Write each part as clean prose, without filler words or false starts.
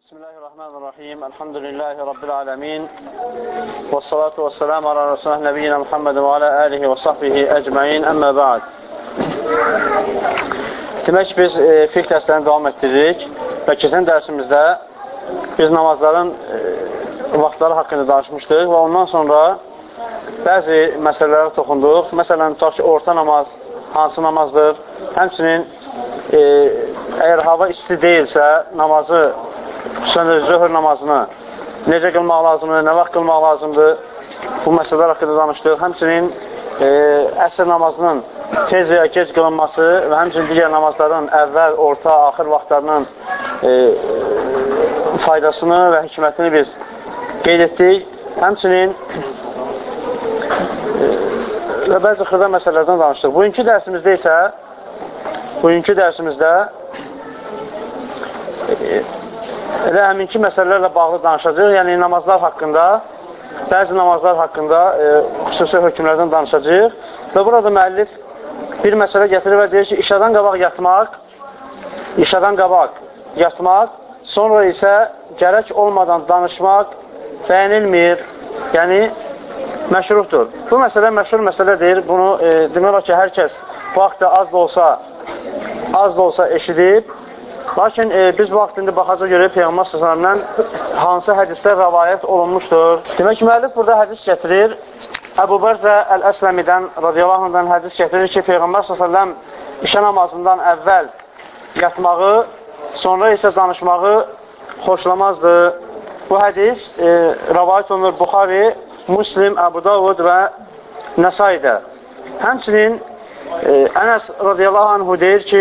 Bismillahirrahmanirrahim. Elhamdülillahi Rabbil alemin. Və salatu və selamu ala Resulullah Nəbiyyina Muhammed və ala alihi və sahbihi əcməin. Əmmə ba'd. Demək ki, biz fiqh dərslərini davam etdiririk və keçən dərsimizdə biz namazların vaxtları haqqında danışmışdıq və ondan sonra bəzi məsələlərə toxunduq. Məsələn, tutaq ki, orta namaz hansı namazdır? Həmçinin əgər hava isti deyilsə, namazı xüsusən zöhr namazını necə qılmaq lazımdır, nə vaxt qılmaq lazımdır, bu məsələlər haqqında danışdıq. Həmçinin əsr namazının tez və ya gec qılınması və həmçinin digər namazların əvvəl, orta, axır vaxtlarının faydasını və hikmətini biz qeyd etdik. Həmçinin və bəzi xırda məsələlərdən danışdıq. Bugünkü dərsimizdə elə həminki məsələlərlə bağlı danışacaq, yəni namazlar haqqında, bəzi namazlar haqqında xüsusi hökmlərdən danışacaq və burada müəllif bir məsələ gətirir və deyir ki, işadan qabaq yatmaq, sonra isə gərək olmadan danışmaq bəyənilmir, yəni məşruhdur. Bu məsələ məşhur məsələdir, bunu demək olar ki, hər kəs bu haqda az da olsa eşidib. Lakin biz bu vaxtında baxacaq görək Peyğəmbər s.ə.v-dən hansı hədislər rəvayət olunmuşdur. Demək ki, müəllif burada hədis gətirir. Əbu Bərzə Əl-Əsləmidən radiyallahu anhdan hədis gətirir ki, Peyğəmbər s.ə.v işə namazından əvvəl yatmağı, sonra isə danışmağı xoşlamazdı. Bu hədis rəvayət olunur Buxari, Müslim, Əbu Davud və Nəsaidə. Həmçinin Ənəs radiyallahu anhu deyir ki,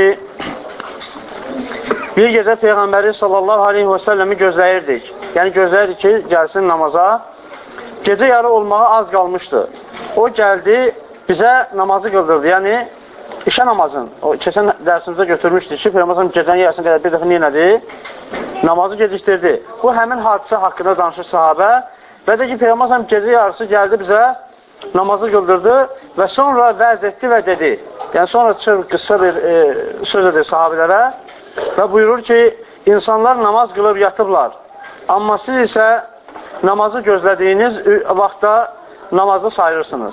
bir gecə Peyğəmbəri sallallahu aleyhi və səlləmi gözləyirdik. Yəni gözləyirdik ki, gəlsin namaza. Gecə yarı olmağa az qalmışdı. O gəldi, bizə namazı qıldırdı. Yəni, işə namazın, o keçən dərsimizdə götürmüşdük ki, Peyğəmbər gecənin yarısına qədər bir dəfə neylədi? Namazı gecikdirdi. Bu, həmin hadisə haqqında danışır sahabə və də ki, Peyğəmbər gecə yarısı gəldi bizə, namazı qıldırdı və sonra vəz etdi və dedi. Yəni, sonra qısa bir söz edir sahabilərə və buyurur ki, insanlar namaz qılıb yatıblar. Amma siz isə namazı gözlədiyiniz vaxtda namazı sayırırsınız.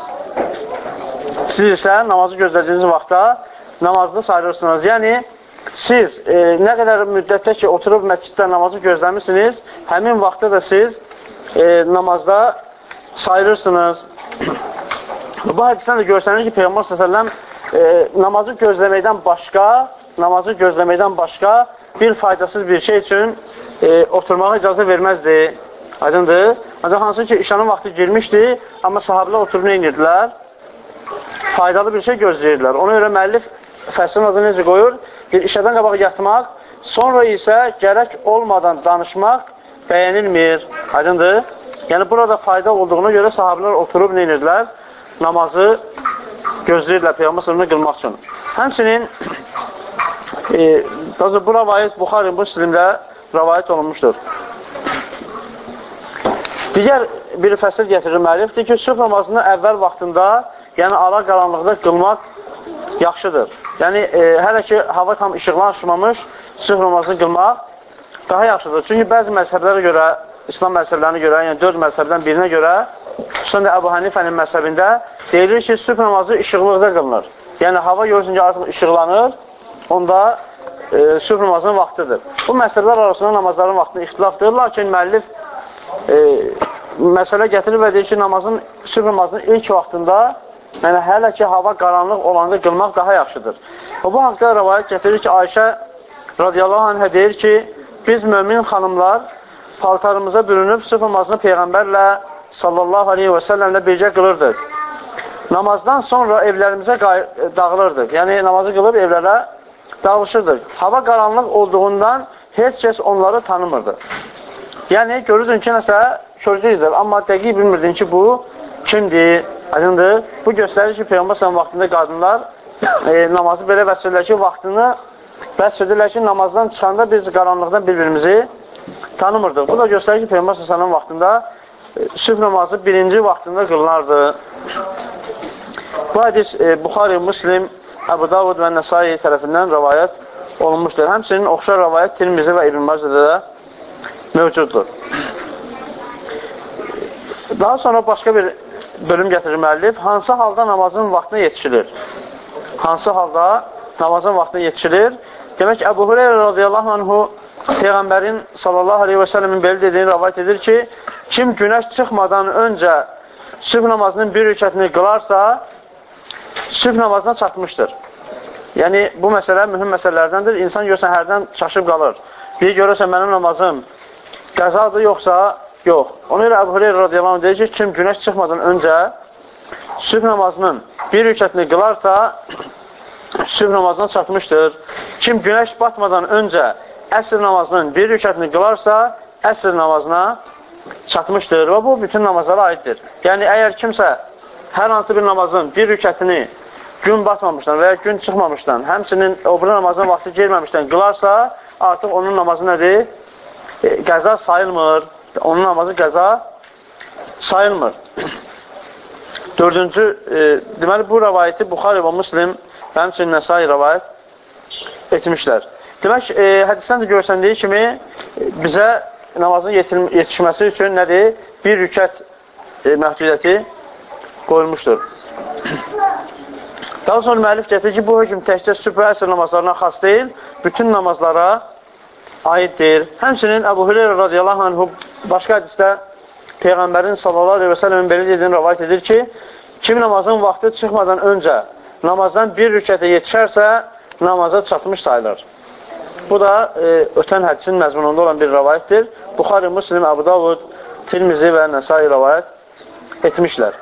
Yəni, siz nə qədər müddətdə ki, oturub məsciddə namazı gözləmişsiniz, həmin vaxtda da siz namazda sayırırsınız. Bu hədisdən də görsənir ki, Peyğəmbər s.ə.v namazı gözləməkdən başqa bir faydasız bir şey üçün oturmağa icazə verməzdi. Aydındır. Ancaq hansı ki, işanın vaxtı girmişdi, amma sahabilər oturub nə edirdilər? Faydalı bir şey gözləyirdilər. Ona görə müəllif fəslin adını necə qoyur? Bir işədən qabaq yatmaq, sonra isə gərək olmadan danışmaq bəyənilmir. Aydındır. Yəni, burada fayda olduğuna görə sahabilər oturub nə edirdilər? Namazı gözləyirlər Peyğəmbər s.ə.v qılmaq üçün. Həmçinin bu rəvayət Buxari, Müslimdə rəvayət olunmuşdur. Digər bir fəsil gətirir müəllifdir ki, sübh namazını əvvəl vaxtında, yəni ara qaranlıqda qılmaq yaxşıdır. Yəni, hələ ki, hava tam işıqlanmamış, sübh namazını qılmaq daha yaxşıdır. Çünki bəzi məzhəblərə görə, İslam məzhəblərinə görə, yəni 4 məzhəbdən birinə görə, xüsusən də Əbu Hanifənin məzhəbində deyilir ki, sübh namazı işıqlıqda qılınır. Yəni, hava görürsün ki, artıq işıqlanır, onda sübh namazının vaxtıdır. Bu məsələlər arasında namazların vaxtında ixtilafdır, lakin müəllif məsələ gətirir və deyir ki, sübh namazının ilk vaxtında, yəni hələ ki, hava qaranlıq olanda qılmaq daha yaxşıdır. Bu haqda rəvayət gətirir ki, Ayşə radiyallahu anhə deyir ki, biz mömin xanımlar paltarımıza bürünüb sübh namazını Peyğəmbərlə sallallahu aleyhi və səlləmlə bircə qılırdıq. Namazdan sonra evlərimizə dağılırdıq. Yəni, namazı qılıb evlərə dağılışırdıq. Hava qaranlıq olduğundan heç kəs onları tanımırdı. Yəni, görürdün ki, nəsə körcəkdir, amma dəqiq bilmirdin ki, bu kimdir, aydındır. Bu göstərir ki, Peyğəmbər s.ə.v vaxtında qadınlar namazı belə vəsf edirlər ki, vaxtını vəsf edirlər ki, namazdan çıxanda biz qaranlıqdan bir-birimizi tanımırdıq. Bu da göstərir ki, Peyğəmbər s.ə.v vaxtında sübh namazı birinci vaxtında qılınardı. Bu hədis Buxari, Müslim, Əbu Davud və Nəsai tərəfindən rəvayət olunmuşdur. Həmçinin oxşar rəvayət Tirmizi və İbn Macədə də mövcuddur. Daha sonra başqa bir bölüm gətirir müəllif. Hansı halda namazın vaxtına yetişilir? Hansı halda namazın vaxtına yetişilir? Demək, Əbu Hüreyrə radiyallahu anhu Peyğəmbərin sallallahu aleyhi və səlləmin belə dediyini rəvayət edir ki, kim günəş çıxmadan öncə sübh namazının bir rükətini qılarsa, sübh namazına çatmışdır. Yəni, bu məsələ mühüm məsələlərdəndir. İnsan görsən, hərdən çaşıb qalır. Bir görürsən, mənim namazım qəzadır, yoxsa yox. Ona görə Əbu Hüreyrə radiyallahu anh deyir ki, kim günəş çıxmadan öncə sübh namazının bir rükətini qılarsa, sübh namazına çatmışdır. Kim günəş batmadan öncə əsr namazının bir rükətini qılarsa, əsr namazına çatmışdır və bu bütün namazlara aiddir. Yəni, əgər kimsə hər hansı bir namazın bir rükətini gün batmamışdan və ya gün çıxmamışdan, həmçinin o bir namazın vaxtı gelməmişdən qılarsa, artıq onun namazı nədir? Qəza sayılmır. Onun namazı qəza sayılmır. Dördüncü, deməli, bu rəvayəti Buxari və Müslim həmçinin Nəsai rəvayət etmişlər. Demək, hədisdən də görsəndiyi kimi bizə namazın yetişməsi üçün nədir? Bir rükət məhdudiyyəti qoyulmuşdur. Daha sonra müəllif gətirir ki, bu hökm təkcə sübh və əsr namazlarına xas deyil, bütün namazlara aiddir. Həmçinin Əbu Hüreyrə radiyallahu anhu başqa hədisdə Peyğəmbərin sallallahu aleyhi və səlləmin belə dediyini rəvayət edir ki, kim namazın vaxtı çıxmadan öncə namazdan bir rükətə yetişərsə, namaza çatmış sayılır. Bu da ötən hədisin məzmununda olan bir rəvayətdir. Buxari, Müslim, Əbu Davud, Tirmizi və Nəsai rəvayət etmişlər.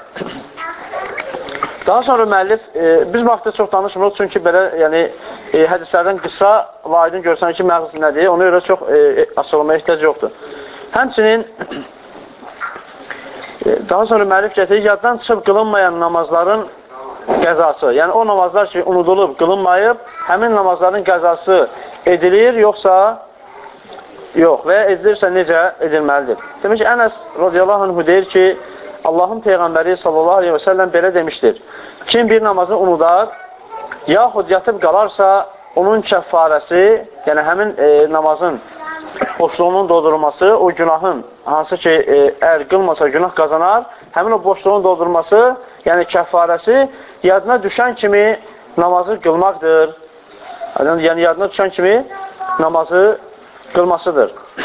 Daha sonra müəllif, biz vaxtda çox danışmırıq, çünki belə hədislərdən qısa və aydın görsən ki, məğz nədir, ona görə çox açılmaya ehtiyac yoxdur. Həmçinin daha sonra müəllif gətirir, yaddan çıxıb qılınmayan namazların qəzası, yəni o namazlar ki, unudulub, qılınmayıb, həmin namazların qəzası edilir, yoxsa yox və ya edilirsə necə edilməlidir. Demək ki, Ənəs radiyallahu anh deyir ki, Allahın Peyğəmbəri sallallahu aleyhi və səlləm belə demişdir. Kim bir namazı unudar, yaxud yatıb qalarsa, onun kəffarəsi, yəni həmin namazın boşluğunun doldurulması, o günahın, hansı ki, əgər qılmasa günah qazanar, həmin o boşluğun doldurulması, yəni kəffarəsi, yadına düşən kimi namazı qılmaqdır. Yəni, yadına düşən kimi namazı qılmasıdır.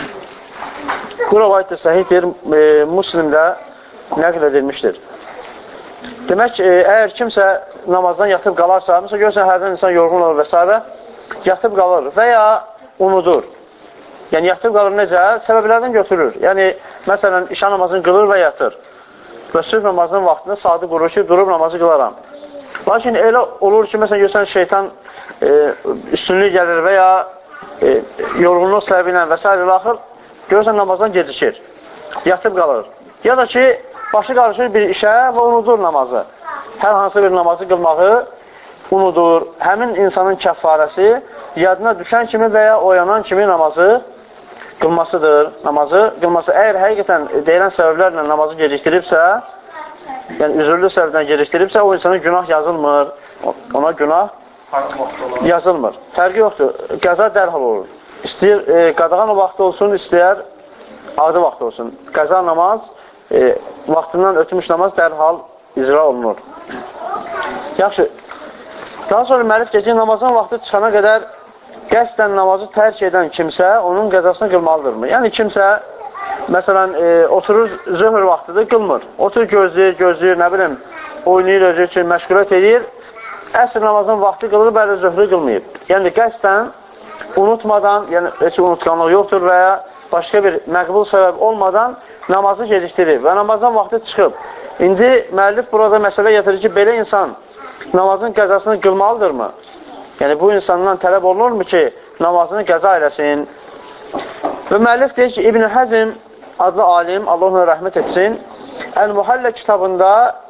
Bu rəvayət də səhihdir, Müslimdə nəql edilmişdir. Demək, əgər kimsə namazdan yatıb qalarsa, məsələn, görürsən, hərdən insan yorğun olur və s. yatıb qalır və ya unudur. Yəni, yatıb qalır necə? Səbəblərdən götürür. Yəni, məsələn, işə namazını qılır və yatır. Və sübh namazının vaxtında saati qurur ki, durub namazı qılaram. Lakin elə olur ki, məsələn, görürsən, şeytan üstünlük gəlir və ya yorğunluq səbəbi ilə və s. axır, görürsən, namazdan gecikir. Yatıb qalır. Ya da ki, başı qarışır bir işə və unudur namazı. Hər hansı bir namazı qılmağı unudur. Həmin insanın kəffarəsi yadına düşən kimi və ya oyanan kimi namazı qılmasıdır. Namazı qılması. Əgər həqiqətən deyilən səbəblərlə namazı gecikdiribsə, yəni üzürlü səbəbdən gecikdiribsə, o insana günah yazılmır. Ona günah yazılmır. Fərqi yoxdur. Qəza dərhal olur. İstəyir qadağan o vaxtı olsun, istəyər adi vaxtı olsun. Qəza namaz vaxtından ötmüş namaz dərhal icra olunur. Yaxşı. Daha sonra müəllif deyir ki, namazın vaxtı çıxana qədər qəsdən namazı tərk edən kimsə onun qəzasını qılmalıdırmı? Yəni kimsə, məsələn, oturur zöhr vaxtıdır, qılmır. Oturur gözləyir, nə bilim, oynayır, özü üçün məşğulət edir. Əsr namazın vaxtı qılır, bəli zöhrü qılmayıb. Yəni qəsdən unutmadan, yəni heç unutqanlıq yoxdur və ya başqa bir məqbul səbəb olmadan namazı gecikdirir və namazdan vaxtı çıxıb. İndi müəllif burada məsələ gətirir ki, belə insan namazın qəzasını qılmalıdırmı? Yəni bu insandan tələb olunurmu ki, namazını qəza eləsin? Və müəllif deyir ki, İbn Həzm adlı alim, Allah ona rəhmət etsin, Əl-Muhallə kitabında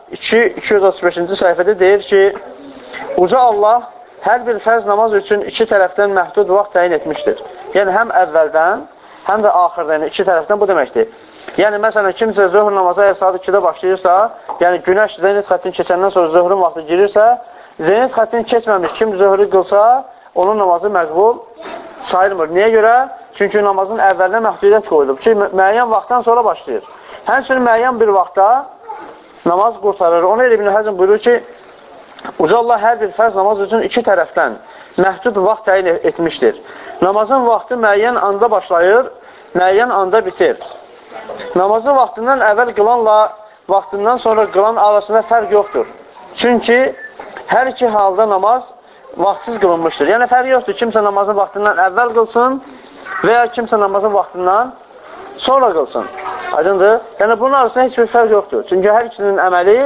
235-ci səhifədə deyir ki, Uca Allah hər bir fərz namaz üçün iki tərəfdən məhdud vaxt təyin etmişdir. Yəni həm əvvəldən, həm də axırdan, iki tərəfdən bu deməkdir. Yəni, məsələn, kimsə zöhr namazı əgər saat 2-də başlayırsa, yəni günəş zenit xəttini keçəndən sonra zöhrün vaxtı girirsə, zenit xəttini keçməmiş kim zöhrü qılsa, onun namazı məqbul sayılmır. Niyə görə? çünki namazın əvvəlinə məhdudiyyət qoyulub ki, müəyyən vaxtdan sonra başlayır. Həmçinin müəyyən bir vaxtda namaz qurtarır. Ona elə İbn Həzm buyurur ki, Uca Allah hər bir fərz namaz üçün iki tərəfdən məhdud vaxt təyin etmişdir. Namazın vaxtı müəyyən anda başlayır, müəyyən anda bitir. Namazı vaxtından əvvəl qılanla vaxtından sonra qılan arasında fərq yoxdur. Çünki hər iki halda namaz vaxtsız qılınmışdır. Yəni, fərq yoxdur. Kimsə namazın vaxtından əvvəl qılsın və ya kimsə namazın vaxtından sonra qılsın. Aydındır? Yəni, bunun arasında heç bir fərq yoxdur. Çünki hər ikisinin əməli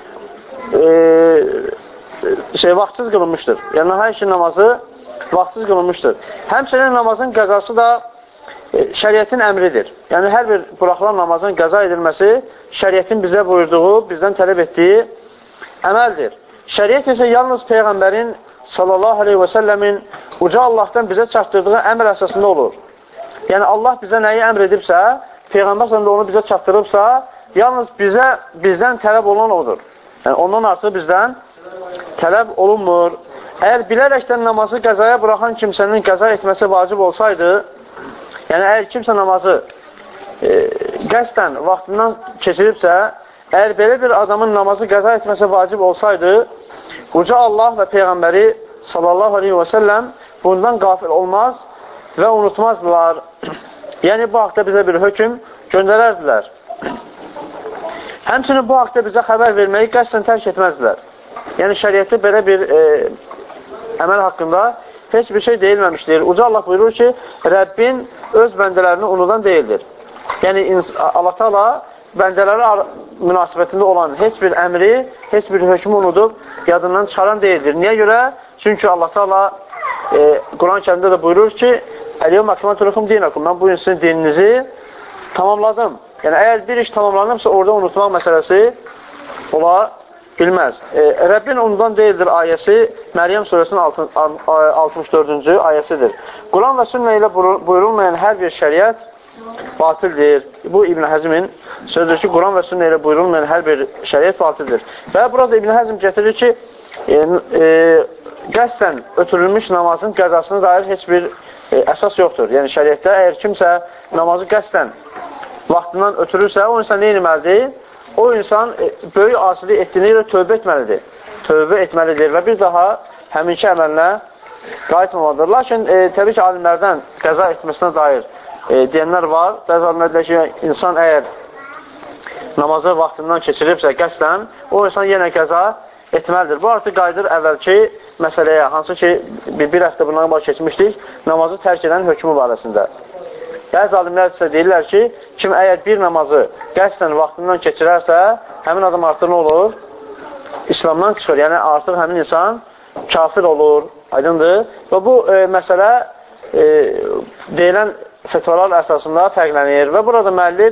vaxtsız qılınmışdır. Yəni, hər iki namazı vaxtsız qılınmışdır. Həmçinin namazın qəzası da şəriətin əmridir. Yəni, hər bir buraxılan namazın qəza edilməsi şəriətin bizə buyurduğu, bizdən tələb etdiyi əməldir. Şəriət isə yalnız Peyğəmbərin sallallahu aleyhi və səlləmin uca Allahdan bizə çatdırdığı əmr əsasında olur. Yəni, Allah bizə nəyi əmr edibsə, Peyğəmbər sallallahu onu bizə çatdırıbsa, yalnız bizdən tələb olan odur. Yəni, ondan artıq bizdən tələb olunmur. Əgər bilərəkdən namazı qəzaya buraxan kimsənin qəza etməsi vacib olsaydı, yəni əgər kimsə namazı qəsdən vaxtından keçiribsə, əgər belə bir adamın namazı qəza etməsi vacib olsaydı, Uca Allah və Peyğəmbəri sallallahu aleyhi və səlləm bundan qafil olmaz və unutmazdılar. Yəni, bu haqda bizə bir hökm göndərərdilər. Həmçinin bu haqda bizə xəbər verməyi qəsdən tərk etməzdilər. Yəni, şəriətdə belə bir əməl haqqında heç bir şey deyilməmişdir. Uca Allah buyurur ki, Rəbbin öz bəndələrini unudan deyildir. Yəni, Allah Teala bəndələri münasibətində olan heç bir əmri, heç bir hökmü unudub yadından çıxaran deyildir. Niyə görə? Çünki Allah Teala Quran-ı Kərimdə də buyurur ki, Əl-yevmə əkməltu lekum dinakum, mən bu gün sizin dininizi tamamladım. Yəni, əgər bir iş tamamlanıbsa, orada unutmaq məsələsi ola bilməz. Rəbbin ondan deyildir ayəsi Məryəm surəsinin 64-cü ayəsidir. Quran və sünnə ilə buyurulmayan hər bir şəriət batildir. Bu İbn Həzmin sözüdür ki, Quran və sünnə ilə buyurulmayan hər bir şəriət batildir. Və burada İbn Həzm gətirir ki, qəsdən ötürülmüş namazın qəzasına dair heç bir əsas yoxdur. Yəni, şəriətdə əgər kimsə namazı qəsdən vaxtından ötürürsə, o insan nə etməlidir? O insan böyük asilik etdiyini ilə tövbə etməlidir. Tövbə etməlidir və bir daha həminki əməlinə qayıtmamalıdır. Lakin, təbii ki, alimlərdən qəza etməsinə dair deyənlər var. Bəzi alimlər deyir ki, insan əgər namazı vaxtından keçiribsə qəsdən, o insan yenə qəza etməlidir. Bu artıq qayıdır əvvəlki məsələyə, hansı ki, bir həftə bundan baş keçmişdik, namazı tərk edən hökmü barəsində. Bəzi alimlər isə deyirlər ki, kim əgər bir namazı qəsdən vaxtından keçirərsə, həmin adam artıq nə olur? İslamdan çıxır. Yəni, artıq həmin insan kafir olur. Aydındır. Və bu məsələ deyilən fetvalar əsasında fərqlənir. Və burada müəllif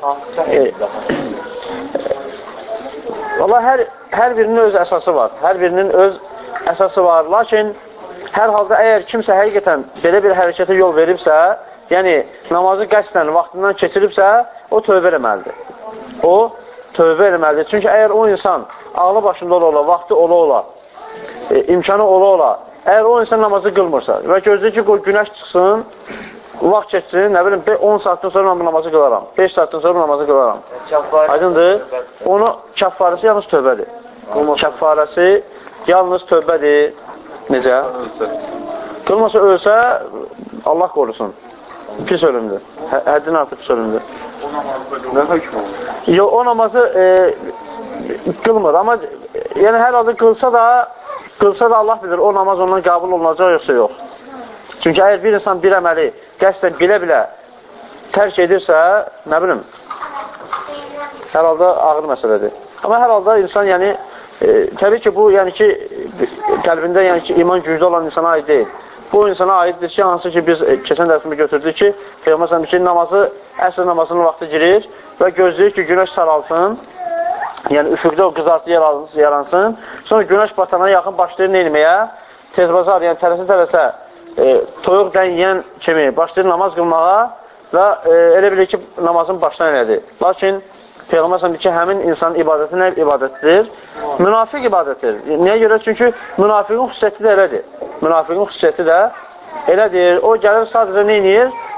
hər birinin öz əsası var. Hər birinin öz əsası var. Lakin, hər halda əgər kimsə həqiqətən belə bir hərəkətə yol veribsə, yəni namazı qəsdən vaxtından keçiribsə, o tövbə eləməlidir. O tövbə eləməlidir. Çünki əgər o insan ağlı başında ola, vaxtı ola, imkanı ola, əgər o insan namazı qılmırsa və gözləyir ki, günəş çıxsın, vaxt keçsin, nə bilim, 10 saatdan sonra namazı qılaram, 5 saatdan sonra namazı qılaram. Aydındır? Onu kəffarəsi yalnız tövbədir. Kəffarəsi yalnız tövbədir. Necə? Qılmasa ölsə, Allah qorusun. Pis ölümdür. Həddin artıq pis ölümdür. Nə hökm olur? Yox, o namazı qılmır. Amma yəni hər halda qılsa da Allah bilir, o namaz ondan qəbul olunacaq, yoxsa yox. Çünki əgər bir insan bir əməli qəsdən bilə-bilə tərk edirsə, nə bilim, hər halda ağır məsələdir. Amma hər halda insan, yəni, təbii ki, bu, yəni ki, qəlbində, yəni ki, iman güclü olan insana aid deyil. Bu insana aiddir ki, hansı ki, biz keçən dərsimi götürdük ki, Peyğəmbər ki, namazı, əsr namazının vaxtı girir və gözləyir ki, günəş saralsın, yəni üfüqdə o qızartı yaransın, sonra günəş batana yaxın başlayır nə etməyə? Tezbazar, yəni tələsə toyuq dən yiyən kimi başlayır namaz qılmağa və elə bilir ki, namazın başdan elədir. Lakin Peyğəmbər sallallahu ki, həmin insanın ibadəti nə ibadətdir? Münafiq ibadətdir. Niyə görə? Çünki münafiqin xüsusiyyəti də elədir. Münafiqin xüsusiyyəti də elədir. O gəlir sadəcə nə edir?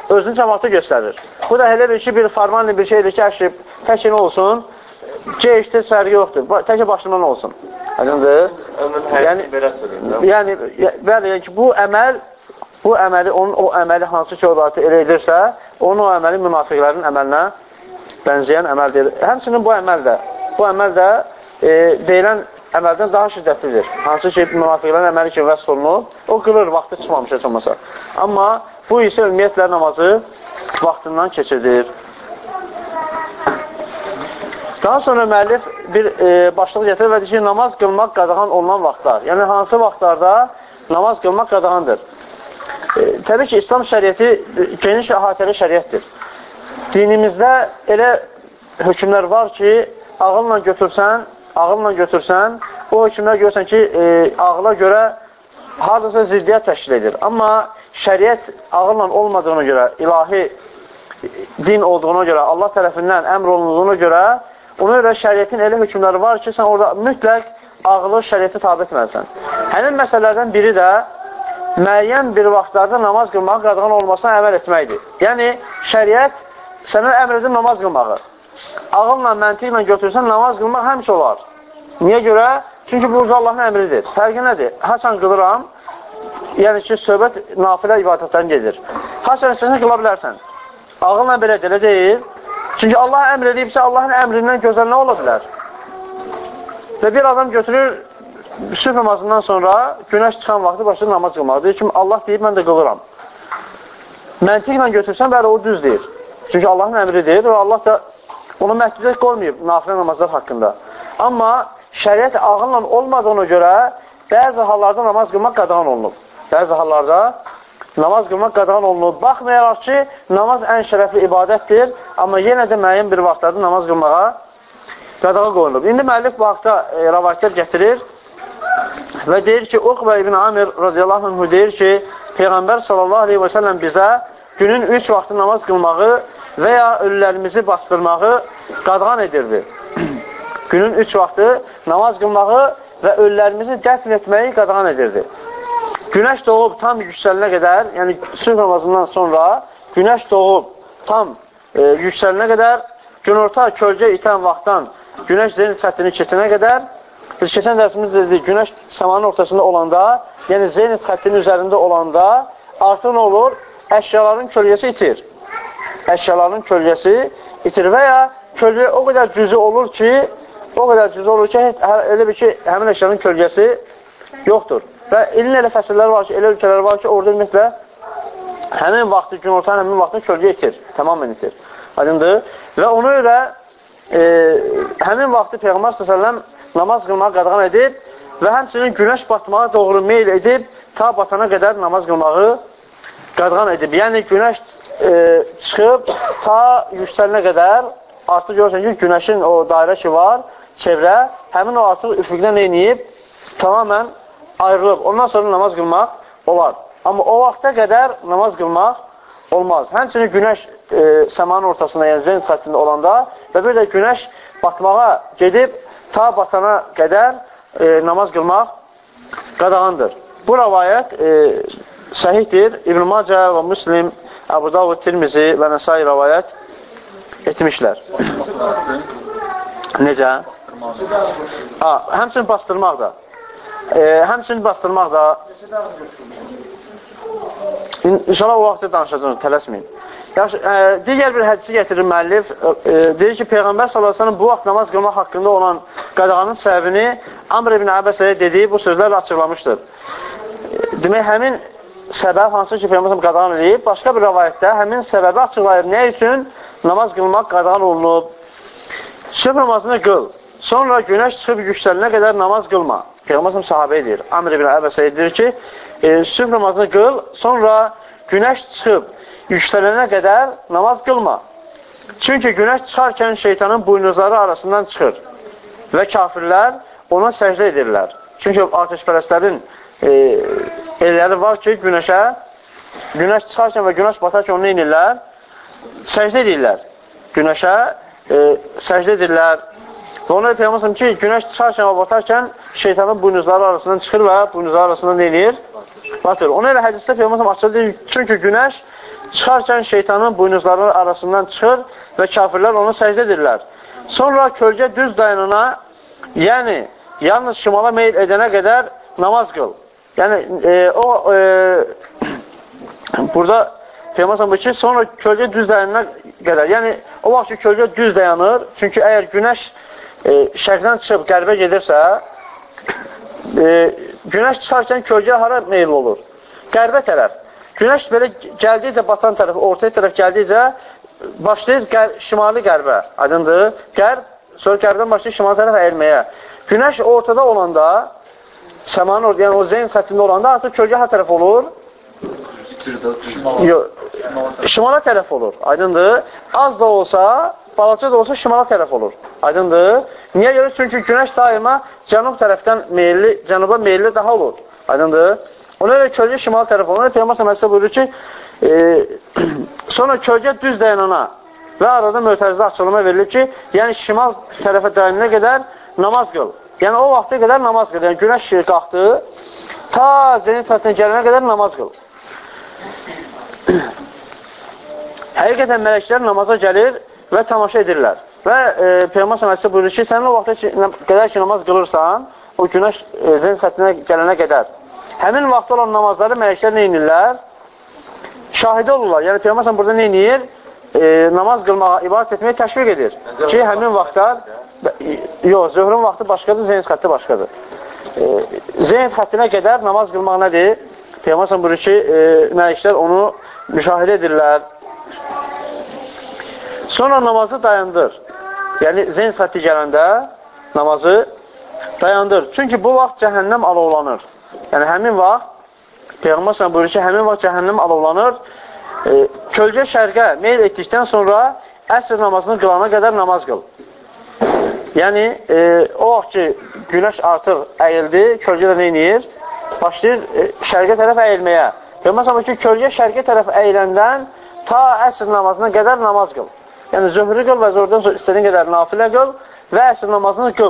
özünü cəmaata göstərir. Bu da elə bir ki, bir farmanlı bir şeydir ki, əşrib, tək nə olsun, geyişdir, fərqi yoxdur. Tək başından olsun. Aydındır? Yəni, bəli, ki, bu əməli, onun o əməli hansı ki, o zatı elə edirsə, onun o əməli münafiqlərin əməlinə bənzəyən əməldir. Həmçinin bu əməl də deyilən əməldən daha şiddətlidir. Hansı ki, münafiqlərin əməli kimi vəsf olunub, o qılır, vaxtı çıxmamış heç olmasa. Amma bu isə ümumiyyətlə namazı vaxtından keçirdir. Daha sonra müəllif bir başlıq gətirir və deyir ki, namaz qılmaq qadağan olunan vaxtlar. Yəni, hansı vaxtlarda namaz qılmaq qadağandır? Təbii ki, İslam şəriyyəti geniş əhatəli şəriyyətdir. Dinimizdə elə hökmlər var ki, ağılla götürsən, o hökmlər görürsən ki, ağıla görə haradasa ziddiyyət təşkil edir. Amma şəriət ağılla olmadığına görə, ilahi din olduğuna görə, Allah tərəfindən əmr olunduğuna görə, ona görə şəriətin elə hökmləri var ki, sən orada mütləq ağılı şəriəti tabi etməlisən. Həmin məsələlərdən biri də müəyyən bir vaxtlarda namaz qılmağı qadağan olmasına əməl etməkdir. Yəni, şəriət sənə əmr edir namaz qılmağı. Ağılla, məntiqlə götürsən, namaz qılmaq həmişə olar. Niyə görə? Çünki bu Allahın əmridir. Fərqi nədir? Haçan qılıram, yəni ki, söhbət nafilə ibadətdən gedir. Haçan istəsən qıla bilərsən. Ağılla belə deyil. Çünki Allah əmr edibsə, Allahın əmrindən gözəl nə ola bilər? Və bir adam götürür, sübh namazından sonra günəş çıxan vaxtı başlayır namaz qılmağı. Deyir ki, Allah deyib, mən də qılıram. Məntiqlə götürsən, bəli, o düz deyir. Çünki Allahın əmridir və Allah da onu məhdudiyyət qoymayıb nafilə namazlar haqqında. Amma şəriət ağılla olmadığına görə bəzi hallarda namaz qılmaq qadağan olunub. Bəzi hallarda namaz qılmaq qadağan olunub. Baxmayaraq ki, namaz ən şərəfli ibadətdir, amma yenə də müəyyən bir vaxtlarda namaz qılmağa qadağan qoyulub. İndi müəllif bu haqda rəvayətlər gətirir və deyir ki, Uqbə ibn Amir radiyallahu anh deyir ki, Peyğəmbər sallallahu aleyhi və səlləm bizə günün 3 vaxtı namaz qılmağı və ya ölülərimizi bastırmağı qadağan edirdi. Günün 3 vaxtı namaz qılmağı və ölülərimizi dəfn etməyi qadağan edirdi. Günəş doğub tam yüksəlinə qədər, yəni sübh namazından sonra günəş doğub tam yüksəlinə qədər, günorta kölgə itən vaxtdan günəş zenit xəttini keçənə qədər, biz keçən dərsimizdə dedik, günəş səmanın ortasında olanda, yəni zenit xəttinin üzərində olanda artıq nə olur? Əşyaların kölgəsi itir. Əşyaların kölgəsi itir və ya kölgə o qədər cüzü olur ki, elə bir ki, həmin əşyanın kölgəsi yoxdur. Və ilin elə fəsilləri var ki, elə ölkələr var ki, orada ümumiyyətlə həmin vaxtı, günortanın həmin vaxtını kölgə itir, tamamən itir. Aydındır. Və ona görə həmin vaxtı Peyğəmbər s.ə.v namaz qılmağı qadağan edib və həmçinin günəş batmağa doğru meyl edib, ta batana qədər namaz qılmağı qadağan edib. Yəni, günəş çıxıb, ta yüksəlinə qədər, artıq görürsən ki, günəşin o dairə ki var, çevrə, həmin o artıq üfüqdən eyniyib, tamamən ayrılıb. Ondan sonra namaz qılmaq olar. Amma o vaxta qədər namaz qılmaq olmaz. Həmçinin günəş səmanın ortasında, yəni zenit xəttində olanda və bir də günəş batmağa gedib, ta batana qədər namaz qılmaq qadağandır. Bu rəvayət səhihdir. İbn-i Macə və Müslim, Əbu Davud, Tirmizi və Nəsai rəvayət etmişlər. Necə? Həmçinin bastırmaq da. İnşallah o vaxtda danışacağız, tələsməyin. Digər bir hədisi gətirir müəllif, deyir ki, Peyğəmbər s.ə.v bu vaxt namaz qılmaq haqqında olan qadağanın səbəbini Amr ibn Əbəsəyə dediyi bu sözlərlə açıqlamışdır. Demək, həmin səbəb hansı ki, Peyğəmbər qadağan edib, başqa bir rəvayətdə həmin səbəbi açıqlayır. Nə üçün namaz qılmaq qadağan olunub? Sübh namazını qıl, sonra günəş çıxıb yüksəlinə qədər namaz qılma. Peyğəmbər sahabəyə deyir, Amr ibn Əbəsəyə deyir ki, sübh namazını qıl, sonra günəş çıxıb yüksələnə qədər namaz qılma. Çünki günəş çıxarkən şeytanın buynuzları arasından çıxır və kafirlər ona səcdə edirlər. Çünki ateşpərəstlərin elləri var ki, günəş çıxarkən və günəş batarkən onu inirlər, səcdə edirlər. Günəşə səcdə edirlər. Və ona Peyğəmbər ki, günəş çıxarkən və batarkən şeytanın buynuzları arasından çıxır və buynuzları arasından inir, batır. Ona elə hədisdə Peyğəmbər açıqdır, çünki günəş çıxarkən şeytanın buynuzları arasından çıxır və kafirlər onu səcdə edirlər. Sonra kölgə düz dayanana, yəni yalnız şimala meyil edənə qədər namaz qıl. Yəni burada Peyğəmbər bu ki, sonra kölgə düz dayanana qədər. Yəni o vaxt ki, kölgə düz dayanır. Çünki əgər günəş şərqdən çıxıb qərbə gedirsə, günəş çıxarkən kölgə hara meyil olur? Qərbə tərəf. Günəş belə gəldikcə batan tərəf, ortaya tərəf gəldikcə başlayır şimali qərbə. Aydındır? Qərb, sonra qərbdən başlayır şimali tərəf əyilməyə. Günəş ortada olanda, səmanın orada, yəni o zeyn xəttində olanda artıq kölgə ha tərəf olur? Şimala tərəf olur. Aydındır? Az da olsa, balaca da olsa şimala tərəf olur. Aydındır? Niyə görə? Çünki günəş daima cənub tərəfdən meyilli, cənuba meyilli daha olur. Aydındır? Ona görə kölgə şimal tərəf olur. Peyğəmbər məsələ buyurur ki, sonra kölgə düz dayanana və arada mötərizə açılma verilir ki, yəni şimal tərəfə dayanana qədər namaz qıl. Yəni o vaxta qədər namaz qıl. Yəni günəş qalxdı, ta zeynət xəttinə gələnə qədər namaz qıl. Həqiqətən mələklər namaza gəlir və tamaşa edirlər. Və Peyğəmbər məsələ buyurur ki, sən o vaxta qədər ki namaz qılırsan, o günəş zeynət xəttinə gələnə qədər. Həmin vaxtda olan namazları mələklər nə inirlər? Şahidi olurlar. Yəni Peyğəmbər burada nə inir? Namaz qılmağa, ibadət etməyə təşviq edir. Ki, həmin vaxtlar, yox, zöhrün vaxtı başqadır, zeynət xətti başqadır. Zeynət xəttinə qədər namaz qılmaq nədir? Peyğəmbər buyurur ki, mələklər onu müşahidə edirlər. Sonra namazı dayandır. Yəni, zeynət xətti gələndə namazı dayandır. Çünki bu vaxt cəhənnəm alovlanır. Yəni, həmin vaxt, Peyğəmbər buyurur ki, həmin vaxt cəhənnəm alovlanır. Kölgə şərqə meyl etdikdən sonra əsr namazını qılana qədər namaz qıl. Yəni, o vaxt ki, günəş artıq əyildi, kölgə də neyniyir? Başlayır şərqə tərəf əyilməyə. Peyğəmbər buyurur ki, kölgə şərqə tərəf əyiləndən ta əsr namazına qədər namaz qıl. Yəni, zöhrü qıl və oradan sonra istədiyin qədər nafilə qıl və əsr namazını qıl.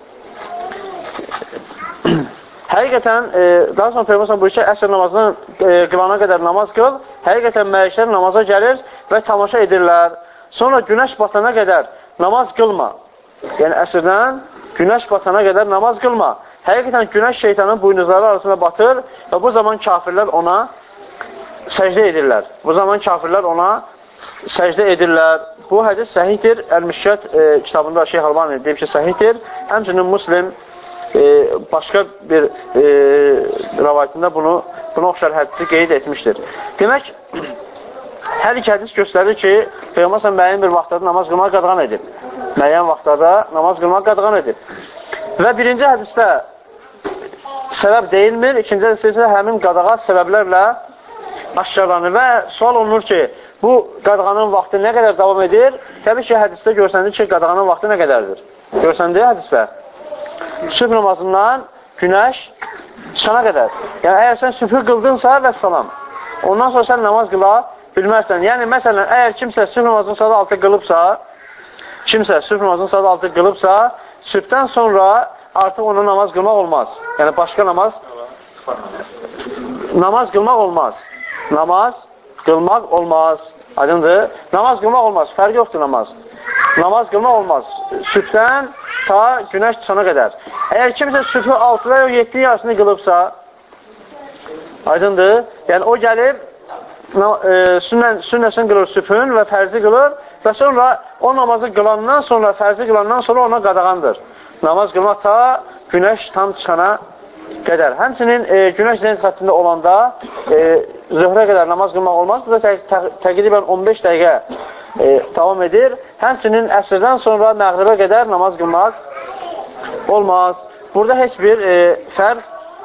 Həqiqətən, daha sonra Peyğəmbər buyurur ki, əsr namazını qılana qədər namaz qıl, həqiqətən mələklər namaza gəlir və tamaşa edirlər. Sonra günəş batana qədər namaz qılma. Yəni, əsrdən günəş batana qədər namaz qılma. Həqiqətən günəş şeytanın buynuzları arasında batır və bu zaman kafirlər ona səcdə edirlər. Bu zaman kafirlər ona səcdə edirlər. Bu hədis səhihdir. Əl-Müşkət kitabında Şeyh Albani deyib ki, səhihdir. Həmçinin Müslim başqa bir rəvayətində buna oxşar hədisi qeyd etmişdir. Demək, hər iki hədis göstərir ki, Peyğəmbər müəyyən bir vaxtlarda namaz qılmaq qadağan edib. Müəyyən vaxtlarda namaz qılmaq qadağan edib. Və birinci hədisdə səbəb deyilmir, ikinci hədisdə isə həmin qadağan səbəblərlə aşkarlanır və sual olunur ki, bu qadağanın vaxtı nə qədər davam edir? Təbii ki, hədisdə görsəndir ki, qadağanın vaxtı nə qədərdir? Görsəndir hədisdə? Sübh namazından günəş çıxana qədər. Yəni, əgər sən sübhü qıldınsa və salam, ondan sonra sən namaz qıla bilmərsən. Yəni, məsələn, əgər kimsə sübh namazını saat 6 qılıbsa, sübhdən sonra artıq ona namaz qılmaq olmaz. Yəni, başqa namaz qılmaq olmaz. Namaz qılmaq olmaz. Aydındır? Namaz qılmaq olmaz. Fərq yoxdur namaz. Namaz qılmaq olmaz. Sübhdən ta günəş çıxana qədər. Əgər kimsə sübhü 6-da yox 7-nin yarısını qılıbsa, aydındır? Yəni, o gəlib, sünnəsini qılır sübhün və fərzi qılır və sonra o namazı qılandan sonra, fərzi qılandan sonra ona qadağandır. Namaz qılmaq ta günəş tam çıxana qədər. Həmçinin günəş zeynət xəttində olanda zöhrə qədər namaz qılmaq olmaz. Bu da təqribən 15 dəqiqə davam edir. Həmçinin əsrdən sonra məğribə qədər namaz qılmaq olmaz. Burada heç bir fərq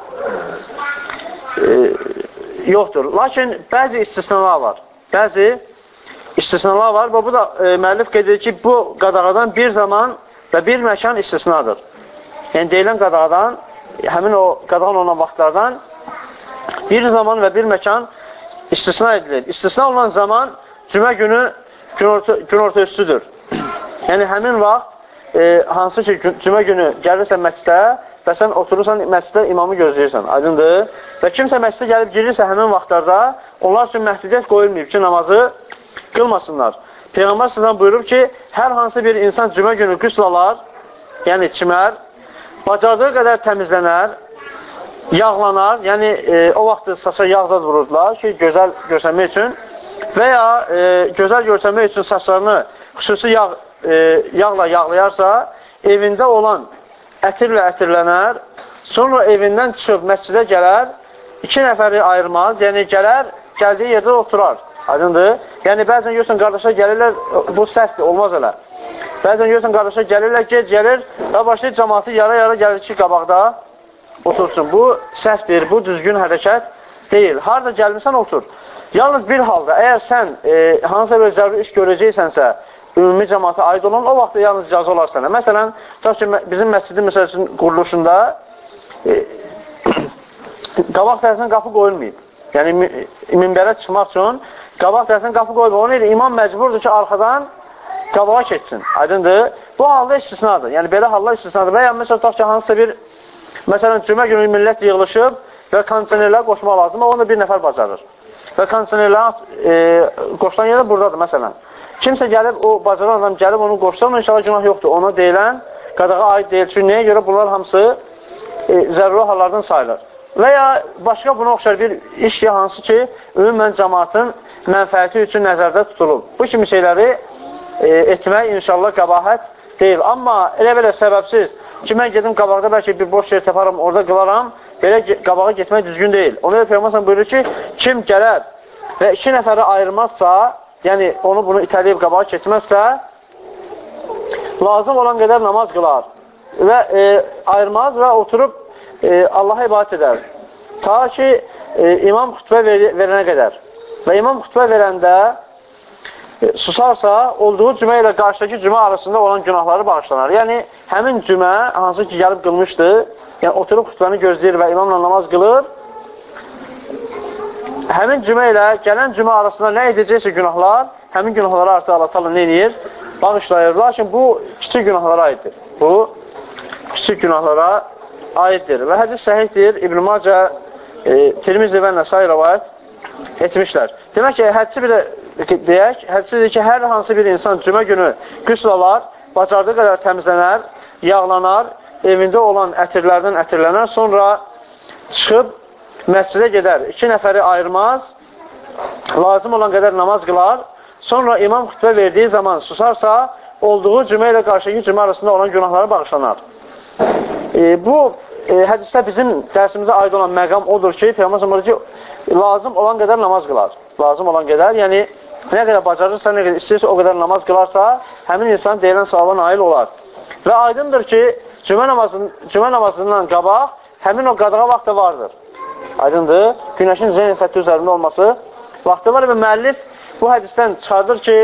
yoxdur. Lakin bəzi istisnalar var. Bəzi istisnalar var və bu da müəllif qeyd edir ki, bu qadağadan bir zaman və bir məkan istisnadır. Yəni, deyilən qadağadan, həmin o qadağan olan vaxtlardan bir zaman və bir məkan istisna edilir. İstisna olan zaman cümə günü günorta üstüdür. Yəni, həmin vaxt hansı ki, cümə günü gəlirsən məscidə və sən oturursan məscidə imamı gözləyirsən, aydındır. Və kimsə məscidə gəlib girirsə həmin vaxtlarda onlar üçün məhdudiyyət qoyulmayıb ki, namazı qılmasınlar. Peyğəmbər s.ə.v buyurub ki, hər hansı bir insan cümə günü qüsl alar, yəni çimər, bacardığı qədər təmizlənər, yağlanar, yəni o vaxt saça yağ zad vururdular ki, gözəl görsənmək üçün və ya gözəl görsənmək üçün saçlarını xüsusi yağla yağlayarsa, evində olan ətirlə ətirlənər, sonra evindən çıxıb məscidə gələr, 2 nəfəri ayırmaz, yəni gələr, gəldiyi yerdə oturar. Aydındır? Yəni, bəzən görürsən, qardaşlar gəlirlər, bu səhvdir, olmaz elə. Bəzən görürsən, qardaşlar gəlirlər, gec gəlir və başlayır cəmatı yara-yara gəlir ki, qabaqda otursun. Bu səhvdir, bu düzgün hərəkət deyil. Harada gəlmirsən, otur. Yalnız bir halda, əgər sən hansısa bir zəruri iş görəcəksənsə, ümumi cəmaata aid olan, o vaxt yalnız icazə olar sənə. Məsələn, bizim məscidin məsələsinin quruluşunda qabaq tərəfindən qapı qoyulmayıb. Yəni, minbərə çıxmaq üçün qabaq tərəfindən qapı qoyulmayıb. Onun ilə imam məcburdur ki, arxadan qabağa keçsin. Aydındır? Bu halda istisnadır. Yəni, belə hallar istisnadır. Və ya məsələn, tutaq ki, hansısa bir, məsələn, cümə günü millət yığılışıb və kondisionerlər qoşmaq lazım, onu da bir nəfər bacarır. Və kondisionerlər qoşulan yerdə buradadır, məsələn. Kimsə gəlib, o bacaran adam gəlib, onu qoşsa, onun inşallah günah yoxdur. Ona deyilən qadağa aid deyil. Çünki nəyə görə bunlar hamısı zəruri hallardan sayılır. Və ya başqa buna oxşar bir iş ki, hansı ki, ümumən cəmaatın mənfəəti üçün nəzərdə tutulub. Bu kimi şeyləri etmək inşallah qəbahət deyil. Amma elə-belə səbəbsiz ki, mən gedim qabaqda bəlkə bir boş yer təparım, orada qılaram, belə qabağa getmək düzgün deyil. Ona da Peyğəmbər buyurur ki, kim gələr və 2 nəfəri ayırmazsa, yəni onu bunu itələyib qabağa keçməzsə, lazım olan qədər namaz qılar və ayırmaz və oturub Allaha ibadət edər. Ta ki, imam xütbə verənə qədər. Və imam xütbə verəndə susarsa, olduğu cümə ilə qarşıdakı cümə arasında olan günahları bağışlanar. Yəni, həmin cümə, hansı ki, gəlib qılmışdı, yəni oturub xütbəni gözləyir və imamla namaz qılır, həmin cümə ilə gələn cümə arasında nə edəcəksə günahlar, həmin günahları artıq Allah təala nə edir? Bağışlayır. Lakin bu kiçik günahlara aiddir. Bu kiçik günahlara aiddir. Və hədis səhihdir. İbn-i Macə, Tirmizi və Nəsai rəvayət etmişlər. Demək ki, hədisi bir də deyək, hədisidir ki, hər hansı bir insan cümə günü qüsl alar, bacardığı qədər təmizlənər, yağlanar, evində olan ətirlərdən ətirlənər, sonra çıxıb məscidə gedər, 2 nəfəri ayırmaz, lazım olan qədər namaz qılar, sonra imam xütbə verdiyi zaman susarsa, olduğu cümə ilə qarşıdakı cümə arasında olan günahları bağışlanar. Bu hədisdə bizim dərsimizə aid olan məqam odur ki, Peyğəmbər buyurur ki, lazım olan qədər namaz qılar. Lazım olan qədər, yəni nə qədər bacarırsa, nə qədər istəyirsə, o qədər namaz qılarsa, həmin insan deyilən savaba nail olar. Və aydındır ki, cümə namazından qabaq, həmin o qadağa vaxtı vardır. Aydındır, günəşin zeyn səthi üzərində olması vaxtı var və müəllif bu hədisdən çıxardır ki,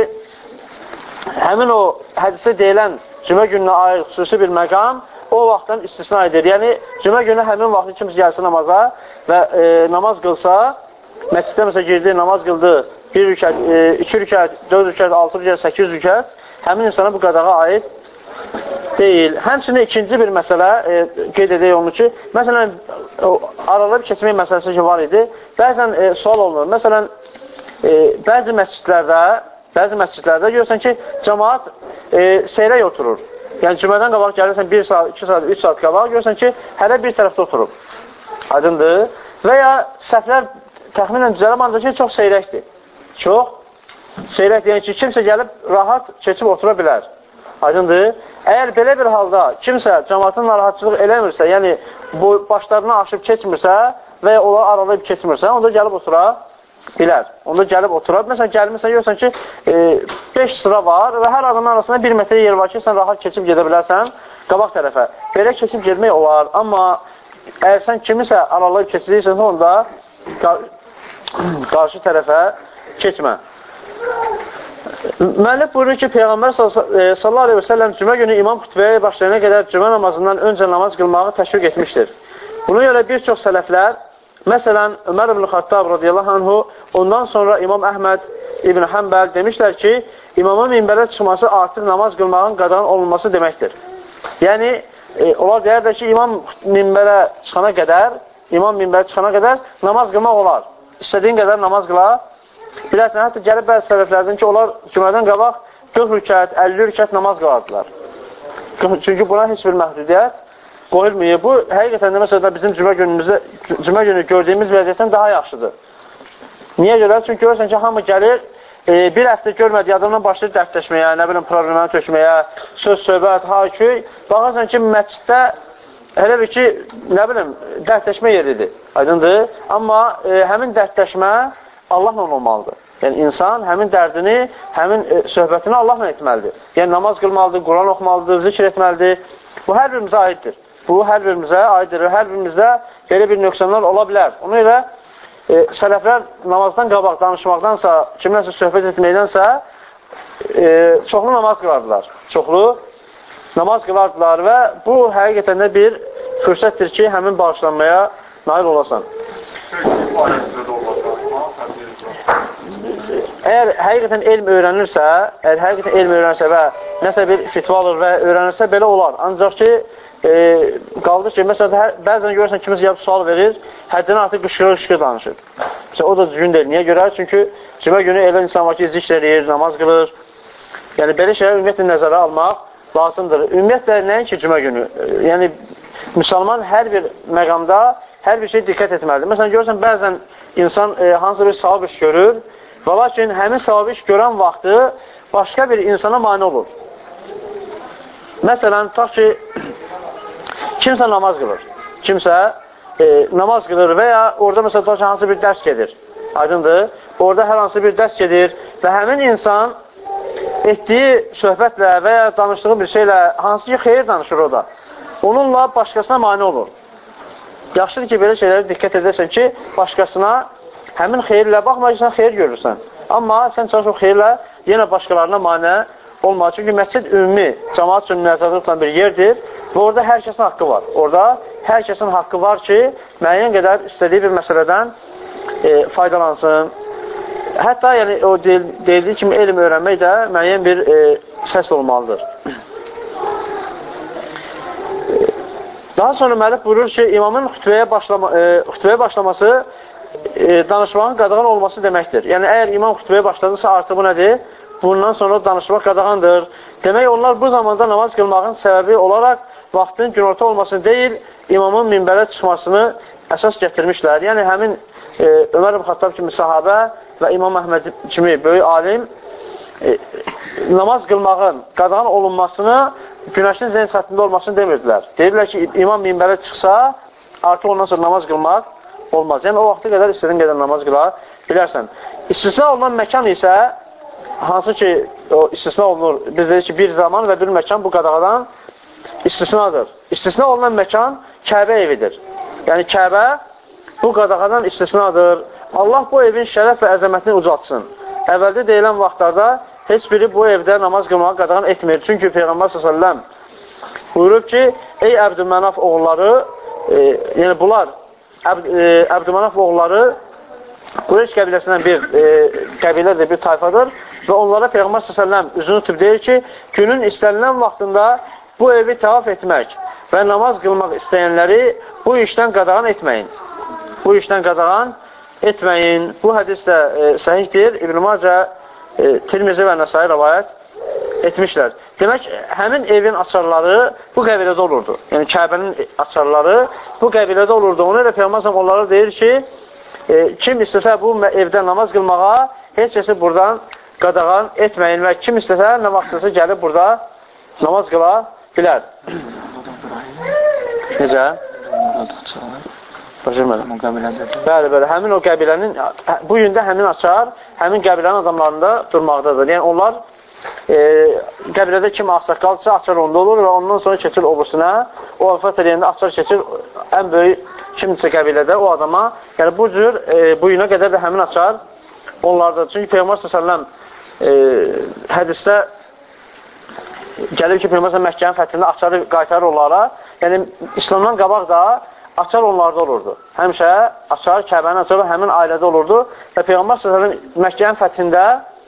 həmin o hədisdə deyilən cümə gününə aid xüsusi bir məqam o vaxtdan istisna edir. Yəni, cümə günü həmin vaxtı kimsə gəlsin namaza və namaz qılsa, məsciddə məsələn girdi, namaz qıldı, 1 rükət, 2 rükət, 4 rükət, 6 rükət, 8 rükət, həmin insana bu qadağa aid deyil. Həmçinin ikinci bir məsələ qeyd edək onu ki, məsələn, aralayıb keçmək məsələsi ki var idi, bəzən sual olunur. Məsələn, bəzi məscidlərdə görürsən ki, cəmaat seyrək oturur. Yəni, cümədən qabaq gəlirsən 1 saat, 2 saat, 3 saat qabaq görürsən ki, hərə bir tərəfdə oturub. Aydındır. Və ya səhvlər təxminən düzələm ancaq ki, çox seyrəkdir. Çox seyrəkdir. Yəni ki, kimsə gəlib rahat keçib otura bilər. Aydındır. Əgər belə bir halda kimsə cəmaatın narahatçılıq eləmirsə, yəni başlarına aşıb keçmirsə və ya onlar aralayıb keçmirsə, onda gəlib otura bilər. Onda gəlib oturar. Məsələn, gəlmirsən, görürsən ki, 5 sıra var və hər adamın arasında 1 metrə yer var ki, sən rahat keçib gedə bilərsən qabaq tərəfə. Belə keçib girmək olar. Amma əgər sən kimisə aralayıb keçirsən, onda qarşı tərəfə keçmə. Müəllif buyurur ki, Peyğəmbər sallallahu aleyhi və səlləm cümə günü imam xütbəyə başlayana qədər cümə namazından öncə namaz qılmağı təşviq etmişdir. Buna görə bir çox sələflər, məsələn, Ömər ibn Xattab radiyallahu anhu, ondan sonra İmam Əhməd ibn Həmbəl demişlər ki, imamın minbərə çıxması artıq namaz qılmağın qadağan olunması deməkdir. Yəni, onlar deyərlər ki, imam minbərə çıxana qədər namaz qılmaq olar. istədiyin qədər namaz qıla bilərsən. Hətta gəlib bəzi sələflərdən ki, onlar cümədən qabaq 40 rükət, 50 rükət namaz qılardılar. Çünki buna heç bir məhdudiyyət qoyulmuyor. Bu, həqiqətən də məsələn bizim cümə günü gördüyümüz vəziyyətdən daha yaxşıdır. Niyə görə? Çünki görürsən ki, hamı gəlir, bir həftə görmədiyi adamdan başlayır dərdləşməyə, nə bilim, probleməni tökməyə, söz, söhbət, haküy. Baxırsan ki, məsciddə elə bir ki, nə bilim, dərdləşmə yeridir, aydındır. Amma həmin dərdləşmə Allahla olmalıdır. Yəni, insan həmin dərdini, həmin söhbətini Allahla etməlidir. Yəni, namaz qılmalıdır, Quran oxumalıdır, zikr etməlidir. Bu, hər birimizə aiddir. Bu, hər birimizə aiddir. Hər birimizdə belə bir nöqsanlar ola bilər. Ona görə sələflər namazdan qabaq danışmaqdansa, kimlərsə söhbət etməkdənsə, çoxlu namaz qılardılar. Çoxlu namaz qılardılar və bu, həqiqətən də bir fürsətdir ki, həmin bağışlanmaya nail olasan. Əgər həqiqətən elm öyrənirsə və nəsə bir fitva alır və öyrənirsə, belə olar. Ancaq ki, qaldı ki, məsələn, bəzən görürsən kimisi gəlib sual verir, həddindən artıq qışqırır danışır. O da düzgün deyil. Niyə görə? Çünki cümə günü elə insan var ki, zikr edir, namaz qılır. Yəni, belə şeylər ümumiyyətlə nəzərə almaq lazımdır. Ümumiyyətlə, nəinki cümə günü? Yəni, müsəlman hər bir məqamda hər bir şey diqqət etməlidir. Məsələn, görürsən, bəzən insan hansısa bir savab iş görür və lakin həmin savab iş görən vaxtı başqa bir insana mane olur. Məsələn, tutaq ki, kimsə namaz qılır. Kimsə namaz qılır və ya orada məsələn, tutaq ki, hansı bir dərs gedir. Aydındır. Orada hər hansı bir dərs gedir və həmin insan etdiyi söhbətlə və ya danışdığı bir şeylə hansı ki, xeyir danışır o da. Onunla başqasına mane olur. Yaxşıdır ki, belə şeylərə diqqət edərsən ki, başqasına həmin xeyirlə baxmayacaqsan, xeyir görürsən. Amma sən çalış o xeyirlə yenə başqalarına mane olmalı. Çünki məscid ümumi, cəmaat üçün nəzərdə tutulan bir yerdir və orada hər kəsin haqqı var. Orada hər kəsin haqqı var ki, müəyyən qədər istədiyi bir məsələdən faydalansın. Hətta yəni, o deyildiyi kimi elm öyrənmək də müəyyən bir səs olmalıdır. Daha sonra müəllif buyurur ki, imamın xütbəyə başlaması danışmağın qadağan olması deməkdir. Yəni, əgər imam xütbəyə başladısa, artıq bu nədir? Bundan sonra danışmaq qadağandır. Demək, onlar bu zamanda namaz qılmağın səbəbi olaraq vaxtın günorta olmasını deyil, imamın minbərə çıxmasını əsas gətirmişlər. Yəni, həmin Ömər ibn Xattab kimi sahabə və İmam Əhməd kimi böyük alim namaz qılmağın qadağan olunmasını günəşin zəng səthində olmasını demirdilər. Deyirlər ki, imam minbərə çıxsa, artıq ondan sonra namaz qılmaq olmaz. Yəni, o vaxta qədər istədiyin qədər namaz qıla bilərsən. İstisna olunan məkan isə, hansı ki, o istisna olunur, biz dedik ki, bir zaman və bir məkan bu qadağadan istisnadır. İstisna olunan məkan Kəbə evidir. Yəni, Kəbə bu qadağadan istisnadır. Allah bu evin şərəf və əzəmətini ucaltsın. Əvvəldə deyilən vaxtlarda heç biri bu evdə namaz qılmağa qadağan etmir. Çünki Peyğəmbər s.ə.v buyurub ki, ey Əbdülmənaf oğulları, yəni bunlar Əbdülmənaf oğulları Qureyş qəbiləsindən bir qəbilədir, bir tayfadır və onlara Peyğəmbər s.ə.v üzünü tutub deyir ki, günün istənilən vaxtında bu evi təvaf etmək və namaz qılmaq istəyənləri bu işdən qadağan etməyin. Bu işdən qadağan etməyin. Bu hədis də səhihdir. İbn-i Macə, Tirmizi və Nəsai rəvayət etmişlər. Demək, həmin evin açarları bu qəbilədə olurdu. Yəni, Kəbənin açarları bu qəbilədə olurdu. Ona ilə Peyğəmbər onlara deyir ki, kim istəsə bu evdə namaz qılmağa, heç kəsi buradan qadağan etməyin və kim istəsə, nə vaxtdırsa gəlib burada namaz qıla bilər. Necə? Başırmadım. Bəli, həmin o qəbilənin, bu gün də həmin açar, həmin qəbilənin adamlarında durmaqdadır. Yəni, onlar qəbilədə kim ağsaqqalsa açar onda olur və ondan sonra keçir obursuna, o vəfat edəndə açar keçir ən böyük kimdirsə qəbilədə o adama. Yəni, bu cür, bu günə qədər də həmin açar onlardadır. Çünki Peyğəmbər s.ə.v hədisdə gəlir ki, Peyğəmbər s.ə.v Məkkənin fəthində açarı qaytarır onlara. Yəni, İslamdan qabaq da açar onlarda olurdu. Həmişə açar, Kəbənin açarı həmin ailədə olurdu və Peyğəmbər s.ə.v Məkkənin fəthində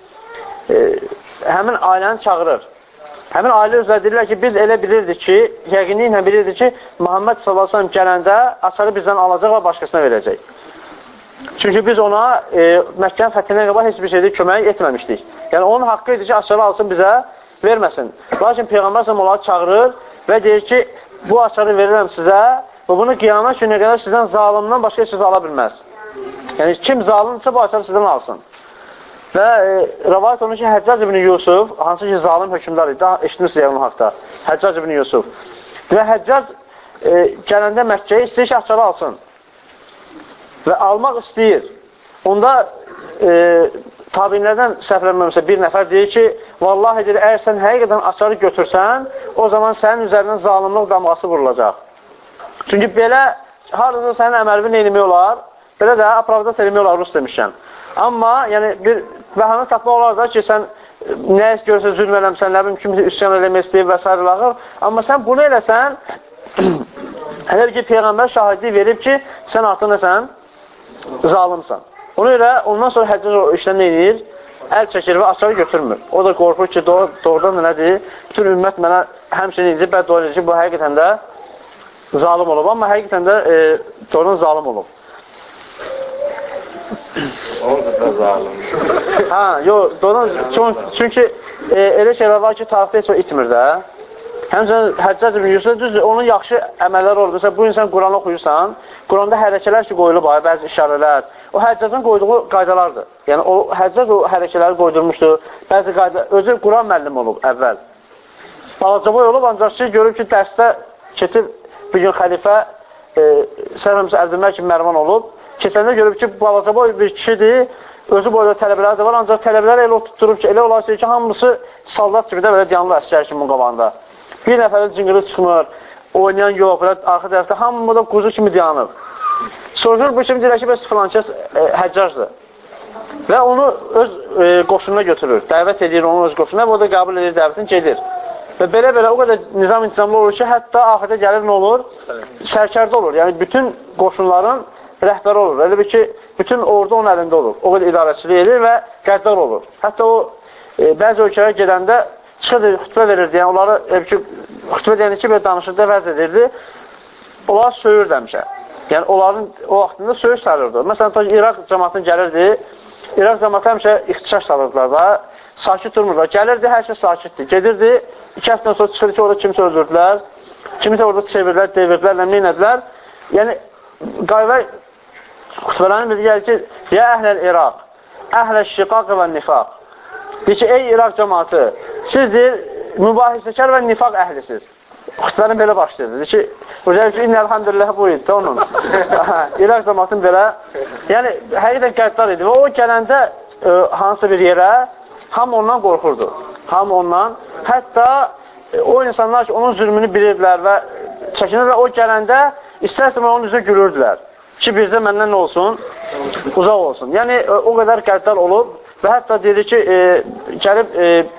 həmin ailəni çağırır. Həmin ailə özləri deyirlər ki, biz elə bilirdik ki, yəqinliklə bilirdik ki, Muhammed s.ə.v gələndə açarı bizdən alacaq və başqasına verəcək. Çünki biz ona Məkkənin fəthindən qabaq heç bir şeydə kömək etməmişdik. Yəni, onun haqqı idi ki, açarı alsın, bizə verməsin. Lakin Peyğəmbər onları çağırır və deyir ki, bu açarı verirəm sizə və bunu qiyamət günə qədər sizdən zalimdən başqa heç ala bilməz. Yəni, kim zalimdirsə, bu açarı sizdən alsın. Və rəvayət olunur ki, Həccac ibn Yusuf, hansı ki, zalim hökümdar idi, daha eşitmişsiniz onun haqda, Həccac ibn Yusuf. Və Həccac gələndə Məkkəyə istəyir ki, açarı alsın. Və almaq istəyir. Onda tabinlərdən səhvlənməmişsə bir nəfər deyir ki, vallahi deyir, əgər sən həqiqətən açarı götürsən, o zaman sənin üzərindən zalimlik damğası vurulacaq. Çünki belə, harada sənin əməlini eləmək olar, belə də apravdat eləmək olar, rus demişkən. Amma, yəni, bir bəhanə tapmaq olar da ki, sən nə görürsə zülm eləmsən, nə bilim, kimsə üsyan eləmək istəyir və s. lağır. Amma sən bunu eləsən, elə ki, Peyğəmbər şahidlik verib ki, sən artıq nəsən? Zalimsan. Ona görə, ondan sonra Həccac o işlə nə edir? Əl çəkir və açarı götürmür. O da qorxur ki, doğrudan da nədir? Bütün ümmət mənə həmçinin incə bəddua edir ki, bu həqiqətən də zalim olub. Amma həqiqətən də doğrudan zalim olub. Orada da zalim. Hə, yox, doğrudan, çünki elə şeylər var ki, tarixdə heç o itmir də. Həmçinin Həccac ibn Yusuf düzdür, onun yaxşı əməlləri olur. Məsələn, bu insan Quranı oxuyursan, Quranda hərəkələr ki, qoyulub, bəzi işarələr. O Həccacın qoyduğu qaydalardır. Yəni, o Həccac o hərəkələri qoydurmuşdur. Bəzi qaydalar, özü Quran müəllim olub əvvəl. Balacaboy olub, ancaq ki, görüb ki, dərsdə keçib bir gün xəlifə, səhvəmsə Əbdülməlk Mərvan olub. Keçəndə görüb ki, balacaboy bir kişidir, özü boyda tələbələri də var, ancaq tələbələr elə oturtturub ki, elə olarsa ki, hamısı saldat kimi də belə yanlı əsgər kimi qabağında. Bir nəfərdə cingırı çıxmır, oynayan yox, belə arxa tərəfdə hamı da quzu kimi dayanıb. Soruşur, bu kimi deyir ki, bəs filankəs Həccacdır. Və onu öz qoşununa götürür, dəvət edir onu öz qoşununa və o da qəbul edir dəvətin, gedir. Və belə-belə o qədər nizam-intizamlı olur ki, hətta axırda gəlir nə olur? Sərkərdə olur, yəni bütün qoşunların rəhbəri olur. Elə bir ki, bütün ordu onun əlində olur. O qədər idarəçilik edir və qəddar olur. Hətta o, bəzi ölkələrə gedəndə çıxırdı, xütbə verirdi, yəni onları, xütbə deyəndə ki, belə danışırdı, vəz edirdi, onları söyür demişə. Yəni, onların o vaxtında söyüş salırdı. Məsələn, İraq cəmatın gəlirdi, İraq cəmatı həmişə ixtişaş salırdılar da, sakit durmurlar. Gəlirdi, hər şey sakitdir. Gedirdi, 2 həftədən sonra çıxırdı ki, orada kimsə öldürdülər, kimisə orada çevirdilər, devirdilər, nəmliyinədilər. Yəni, qayvə xütbələrin bilgi gəlir ki, ya əhləl İraq, əhləl şiqaq və nifaq. Deyir ki, ey İraq cəmatı, sizdir mübahisəkar və nifaq əhlisiniz. Xütbənin belə başlayır. Deyir ki, Hocam ki, innəlhamdülillah bu idi onun. İraq cəmatın belə, yəni, həqiqdən qəddar idi və o gələndə hansı bir yerə hamı ondan qorxurdu. Hamı ondan, hətta o insanlar ki, onun zülmünü bilirdilər və çəkinirlər, o gələndə istərsə onun üzrə gülürdülər ki, bizdə məndən nə olsun? Uzaq olsun. Yəni, o qədər qəddar olub və hətta dedi ki, gəlib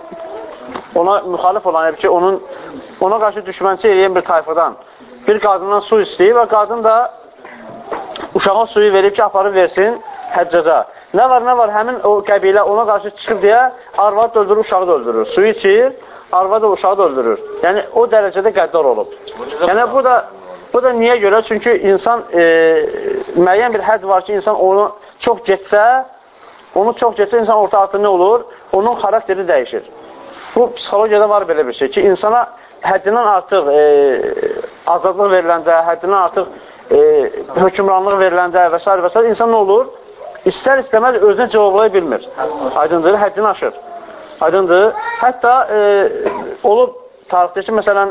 ona müxalif olan, ki, ona qarşı düşmənçi eləyən bir tayfadan bir qadından su istəyir və qadın da uşağa suyu verib ki, aparıb versin Həccaca. Nə var, həmin o qəbilə ona qarşı çıxıb deyə arvad da öldürür, uşağı da öldürür. Suyu içir, arvad da uşağı da öldürür. Yəni, o dərəcədə qəddar olub. Yəni, bu da niyə görə? Çünki insan, müəyyən bir hədd var ki, insan onu çox getsə, insan orta altı nə olur? Onun xarakteri dəyişir. Bu, psixologiyada var belə bir şey ki, insana həddindən artıq azadlıq veriləndə, həddindən artıq hökümranlıq veriləndə və s. insan nə olur? İstər-istəməz özünə cavablaya bilmir. Aydındır, həddini aşır. Aydındır. Hətta olub tarixdəki, məsələn,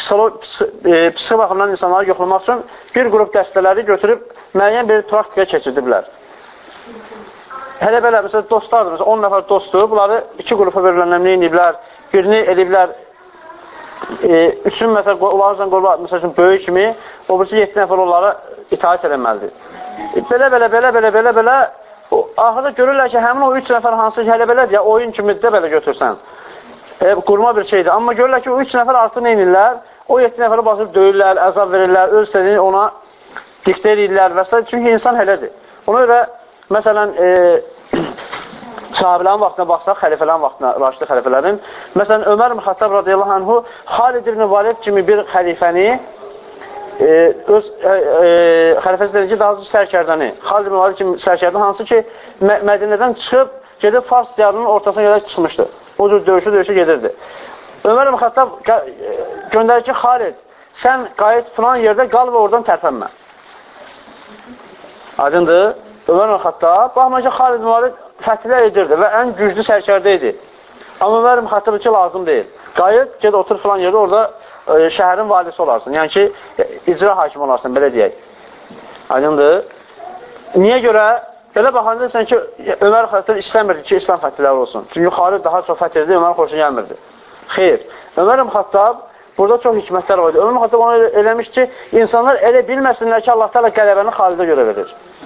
psixi baxımdan insanları yoxlamaq üçün bir qrup dəstələri götürüb müəyyən bir praktikaya keçirdiblər. Hələ belə, məsələn, dostlardır, məsələn, 10 nəfər dostdur, bunları 2 qrupa verilənlərini iniblər, birini eliblər, üçün, məsələn, onların böyük kimi, o birisi 7 nəfər onlara itaat edilməlidir. Belə, axırda görürlər ki, həmin o 3 nəfər hansı ki, hələ belədir, ya oyun kimi də belə götürsən, qurma bir şeydir. Amma görürlər ki, o 3 nəfər artıq nə inirlər, o 7 nəfərə basıb döyürlər, əzab verirlər, öz istədiyini ona diktə edirlər və s. Çünki insan elədir. Ona görə, məsələn, sahabilərin vaxtına baxsaq, xəlifələrin vaxtına, Raşid xəlifələrin, məsələn, Ömər ibn Xattab radiyallahu anhu Xalid ibn Valid kimi bir xəlifəni öz xəlifəsi dedi ki, daha doğrusu sərkərdəni, Xalid ibn Valid kimi sərkərdən, hansı ki, Mədinədən çıxıb, gedib Fars diyarının ortasına qədər çıxmışdı. O cür döyüşə gedirdi. Ömər ibn Xəttab göndərir ki, Xalid, sən qayıt filan yerdə qal və oradan tərpənmə. Aydındır. Ömər ibn Xəttab, baxmayın ki, Xalid ibn Valid fəthlər edirdi və ən güclü sərkərdə idi. Amma Ömər ibn Xəttab ki, lazım deyil. Qayıt, ged otur filan yerdə, orada şəhərin valisi olarsın. Yəni ki, icra hakimi olarsın, belə deyək. Aydındır. Niyə görə? Belə baxanda sən ki, Ömər Xəttab istəmirdi ki, İslam fəthləri olsun. Çünki Xalid daha çox fəth edirdi, Ömər xoşuna gəlmirdi. Xeyr. Ömər ibn Xəttab burada çox hikmətlər var idi. Ömər ibn Xəttab ona eləmiş ki, insanlar elə bilməsinlər ki, Allah Teala qələbəni Xalidə görə verir.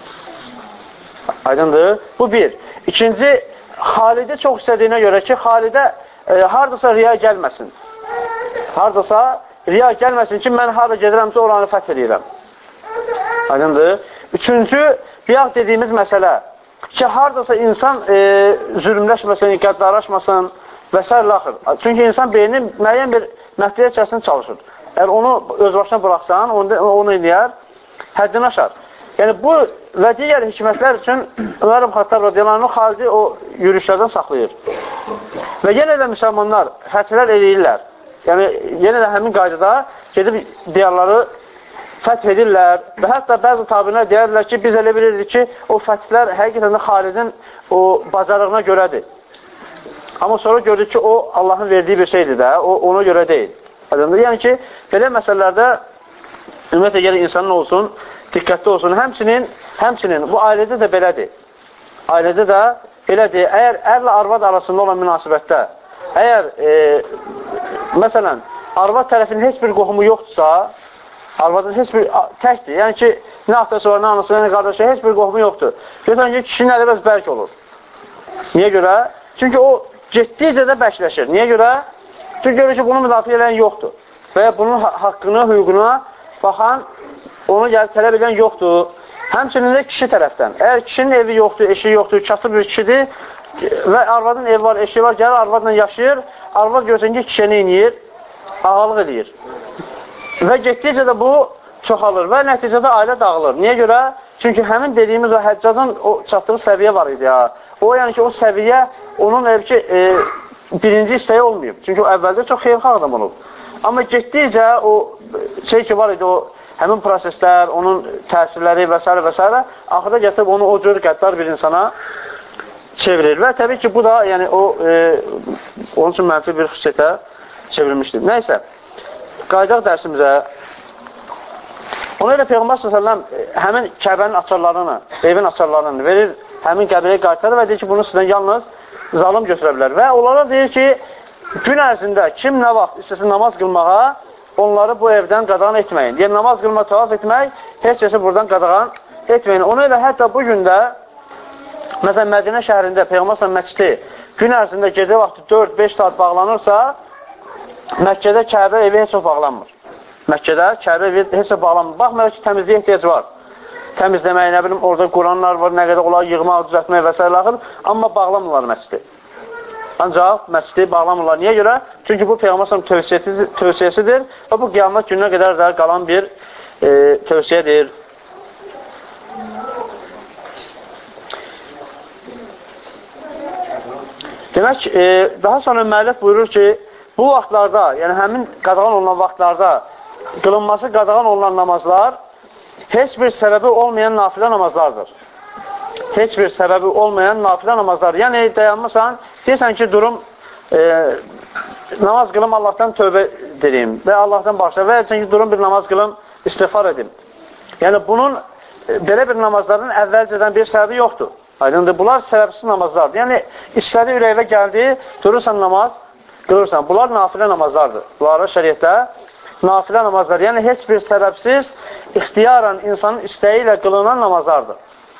Aydındır. Bu bir. İkinci, Xalidi çox istədiyinə görə ki, Xalidə haradasa riya gəlməsin. Haradasa riya gəlməsin ki, mən harada gedirəmsə oranı fəth edirəm. Aydındır. Üçüncü, biyaq dediyimiz məsələ ki, haradasa insan zülmləşməsin, qəddarlaşmasın və s. Çünki insan beyni müəyyən bir məhdəyə içərisində çalışır. Əgər onu öz başına buraxsan, onu eləyər, həddini aşar. Yəni bu və digər hikmətlər üçün Ömər ibn Xəttab radiyallahu anh Xalidi o yürüyüşlərdən saxlayır. Və yenə də müsəlmanlar fəthlər eləyirlər. Yəni yenə də həmin qaydada gedib diyarları fəth edirlər və hətta bəzi tabinlər deyərlər ki, biz elə bilirdik ki, o fəthlər həqiqətən də Xalidin o bacarığına görədir. Amma sonra gördük ki, o Allahın verdiyi bir şeydir də, o ona görə deyil. Yəni ki, belə məsələlərdə ümumiyyətlə gəlir insanın olsun, diqqətli olsun. Həmçinin bu ailədə də belədir. Ailədə də belədir. Əgər ərlə arvad arasında olan münasibətdə, əgər məsələn, arvad tərəfinin heç bir qohumu yoxdursa, arvadın heç bir təkdir. Yəni ki, nə atası var, nə anası, nə qardaşı, heç bir qohumu yoxdur. Görürsən ki, kişinin əli bəz bərk olur. Niyə görə? Çünki o getdikcə də bəkləşir. Niyə görə? Çünki görür ki, bunu müdafiə edən yoxdur. Və ya bunun haqqını, hüququna baxan, onu gəlib tələb edən yoxdur. Həmçinin də kişi tərəfdən. Əgər kişinin evi yoxdur, eşiyi yoxdur, kasıb bir kişidir və arvadın evi var, eşiyi var, gəlir arvadla yaşayır, arvad görürsən ki, kişiyə neyiniyir? Ağalıq edir. Və getdikcə də bu çoxalır və nəticədə ailə dağılır. Niyə görə? Çünki həmin dediyimiz o Həccacın o çatdığı səviyyə var idi ya. O yəni ki, o səviyyə onun birinci istəyi olmayıb. Çünki o əvvəldə çox xeyirxah adam olub. Amma getdikcə o şey ki var idi, o həmin proseslər, onun təsirləri və s. və s. axırda gətirib onu o cür qəddar bir insana çevirir. Və təbii ki, bu da yəni onun üçün mənfi bir xüsusiyyətə çevrilmişdir. Nəysə, qaydaq dərsimizə. Ona ilə Peyğəmbər s.ə.v həmin Kəbənin açarlarını, evin açarlarını verir, həmin qəbiləyə qaytarır və deyir ki, bunu sizdən yalnız zalım götürə bilər. Və onlara deyir ki, gün ərzində kim nə vaxt istəsin namaz qılmağa, onları bu evdən qadağan etməyin. Yəni, namaz qılma, tavaf etmək, heç kəsi buradan qadağan etməyin. Ona ilə hətta bu gündə, məsələn, Mədinə şəhərində Peyğəmbər məscidi gün ərzində gecə vaxtı 4-5 saat bağlanırsa, Məkkədə Kəbə evi heç o bağlanmır. Məkkədə Kəbə evi heç o bağlanmır. Baxmayaq ki, təmizliyə ehtiyac var. Təmizləmək, nə bilim, orada Quranlar var, nə qədər olar, yığmaq, düzəltmək və s. Amma bağlamırlar məscidi. Ancaq məscidi bağlamırlar. Niyə görə? Çünki bu Peyğəmbər tövsiyəsidir və bu qiyamət gününə qədər də qalan bir tövsiyədir. Demək, daha sonra müəllif buyurur ki, bu vaxtlarda, yəni həmin qadağan olunan vaxtlarda qılınması qadağan olunan namazlar heç bir səbəbi olmayan nafilə namazlardır. Heç bir səbəbi olmayan nafilə namazlardır. Yəni, dayanmışsan, deyirsən ki, durum namaz qılım Allahdan tövbə edeyim və Allahdan başla və deyirsən ki, durum bir namaz qılım, istiğfar edim. Yəni, bunun belə bir namazların əvvəlcədən bir səbəbi yoxdur. Aydındır, bunlar səbəbsiz namazlardır. Yəni, istədi ürəyivə gəldi, durursan namaz, qılırsan. Bunlar nafilə namazlardır. Bunlara şəriətdə nafilə namazlar. Yəni, heç bir səbəbsiz, ixtiyaran insanın istəyi ilə qılınan namazlardır.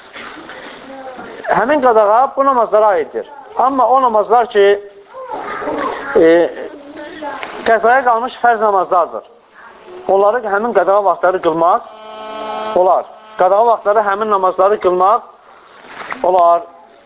Həmin qadağa bu namazlara aiddir. Amma o namazlar ki, qəzaya qalmış fərz namazlardır. Onları həmin qadağa vaxtları qılmaq olar. Qadağa vaxtları həmin namazları qılmaq olar.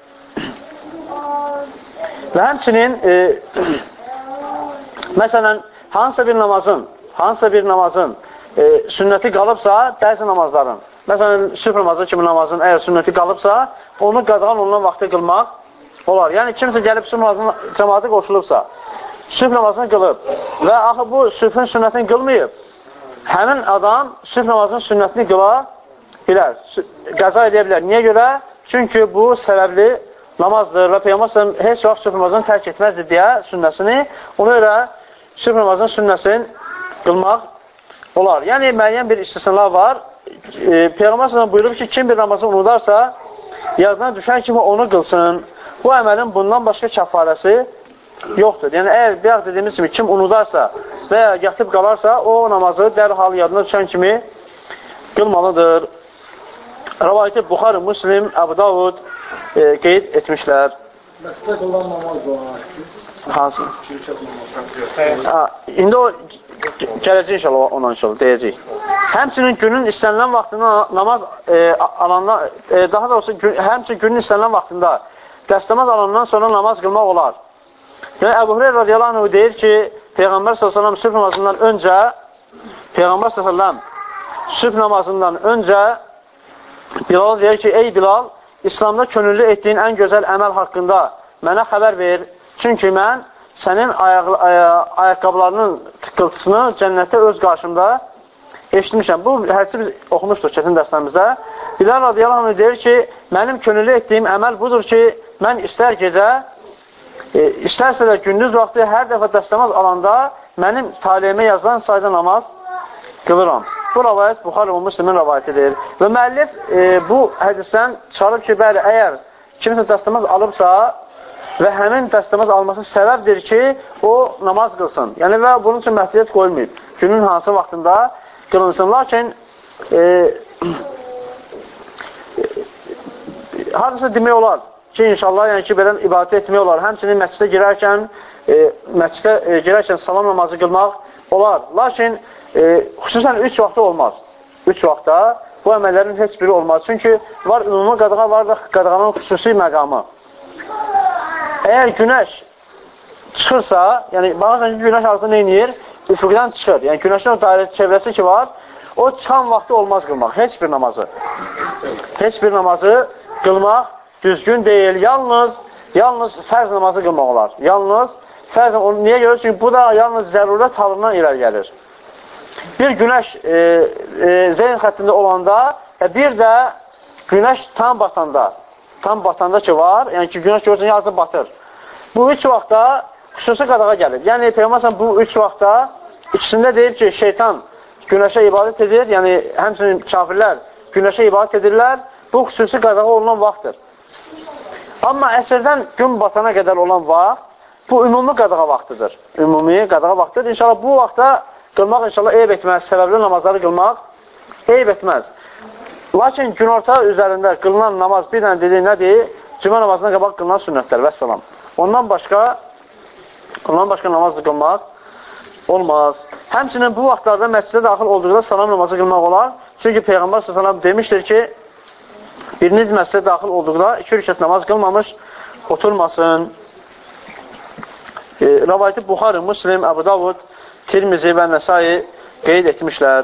Və həmçinin məsələn, hansısa bir namazın sünnəti qalıbsa, bəzi namazların, məsələn, sübh namazı kimi namazın əgər sünnəti qalıbsa, onu qadağan olunan vaxtda qılmaq olar. Yəni, kimsə gəlib sübh namazının cəmaatı qoşulubsa, sübh namazını qılıb və axı bu sübhün sünnətini qılmayıb, həmin adam sübh namazının sünnətini qıla bilər, qəza edə bilər. Niyə görə? Çünki bu səbəbli namazdır və Peyğəmbər heç vaxt sübh namazını tərk etməzdir deyə sünnəsini, ona görə sübh namazının sünnəsini qılmaq olar. Yəni, müəyyən bir istisnalar var. Peyğəmbər buyurub ki, kim bir namazı unudarsa, yadına düşən kimi onu qılsın. Bu əməlin bundan başqa kəfarəsi yoxdur. Yəni, əgər bir dediyimiz kimi kim unudarsa və ya yatıb qalarsa, o namazı dərhal yadına düşən kimi qılmalıdır. Rəvayəti Buxari, Müslim, Əbu Davud qeyd etmişlər. Məslək olan namaz var. Hansı? İndi o gələcək inşallah ona inşallah deyəcək. Həmçinin günün istənilən vaxtında namaz alandan, daha doğrusu həmçinin günün istənilən vaxtında dəstəmaz alandan sonra namaz qılmaq olar. Yəni Əbu Hüreyra radiyallahu anh deyir ki, Peyğəmbər s.ə.v sübh namazından öncə Peyğəmbər s.ə.v sübh namazından öncə Bilal deyir ki, ey Bilal, İslamda könüllü etdiyin ən gözəl əməl haqqında mənə xəbər ver. Çünki mən sənin ayaqqabılarının tıqqıltısını cənnətdə öz qarşımda eşitmişəm. Bu hədisi biz oxumuşduq keçən dərslərimizdə. Bilal radiyallahu anh deyir ki, mənim könüllü etdiyim əməl budur ki, mən istər gecə, istərsə də gündüz vaxtı hər dəfə dəstəmaz alanda mənim taliyemə yazılan sayda namaz qılıram. Bu rəvayət Buxari və Müslimin rəvayətidir. Və müəllif bu hədisdən çıxarıb ki, bəli, əgər kimsə dəstəmaz alıbsa və həmin dəstəmaz alması səbəbdir ki, o namaz qılsın. Yəni, və bunun üçün məhdudiyyət qoyulmayıb. Günün hansı vaxtında qılınsın. Lakin hadisa demək olar ki, inşallah, yəni ki, belə ibadət etmək olar. Həmçinin məscidə girərkən salam namazı qılmaq olar. Lakin xüsusən 3 vaxtda olmaz. 3 vaxtda bu əməllərin heç biri olmaz. Çünki var ümumi qadağan, var da qadağanın xüsusi məqamı. Əgər günəş çıxırsa, yəni baxırsan ki, günəş artıq nə edir? Üfüqdən çıxır. Yəni günəşin o dairə çevrəsi ki var, o çıxan vaxtda olmaz qılmaq. Heç bir namazı. Heç bir namazı qılmaq düzgün deyil. Yalnız fərz namazı qılmaq olar. Yalnız fərz namazı. Niyə görə? Çünki bu da yalnız zərurət halından irəli gəlir. Bir günəş zeyn xəttində olanda bir də günəş tam batanda ki var, yəni ki günəş görürsən yazı batır. Bu 3 vaxtda xüsusi qadağa gəlir. Yəni Peyğəmbər bu 3 vaxtda ikisində deyib ki, şeytan günəşə ibadət edir, yəni həmçinin kafirlər günəşə ibadət edirlər. Bu xüsusi qadağa olunan vaxtdır. Amma əsrdən gün batana qədər olan vaxt bu ümumi qadağa vaxtıdır. Ümumi qadağa vaxtıdır. İnşallah bu vaxtda qılmaq inşallah eyb etməz, səbəbli namazları qılmaq eyb etməz. Lakin günorta üzərində qılınan namaz bir dənə dediyi nədir? Cümə namazına qabaq qılınan sünnətlər və səlam. Ondan başqa namaz qılmaq olmaz. Həmçinin bu vaxtlarda məscidə daxil olduqda salam namazı qılmaq olar. Çünki Peyğəmbər s.ə.v demişdir ki, biriniz məscidə daxil olduqda 2 rükət namaz qılmamış oturmasın. Rəvayəti Buxari, Müslim, Əbu Davud, Tirmizi və Nəsai qeyd etmişlər.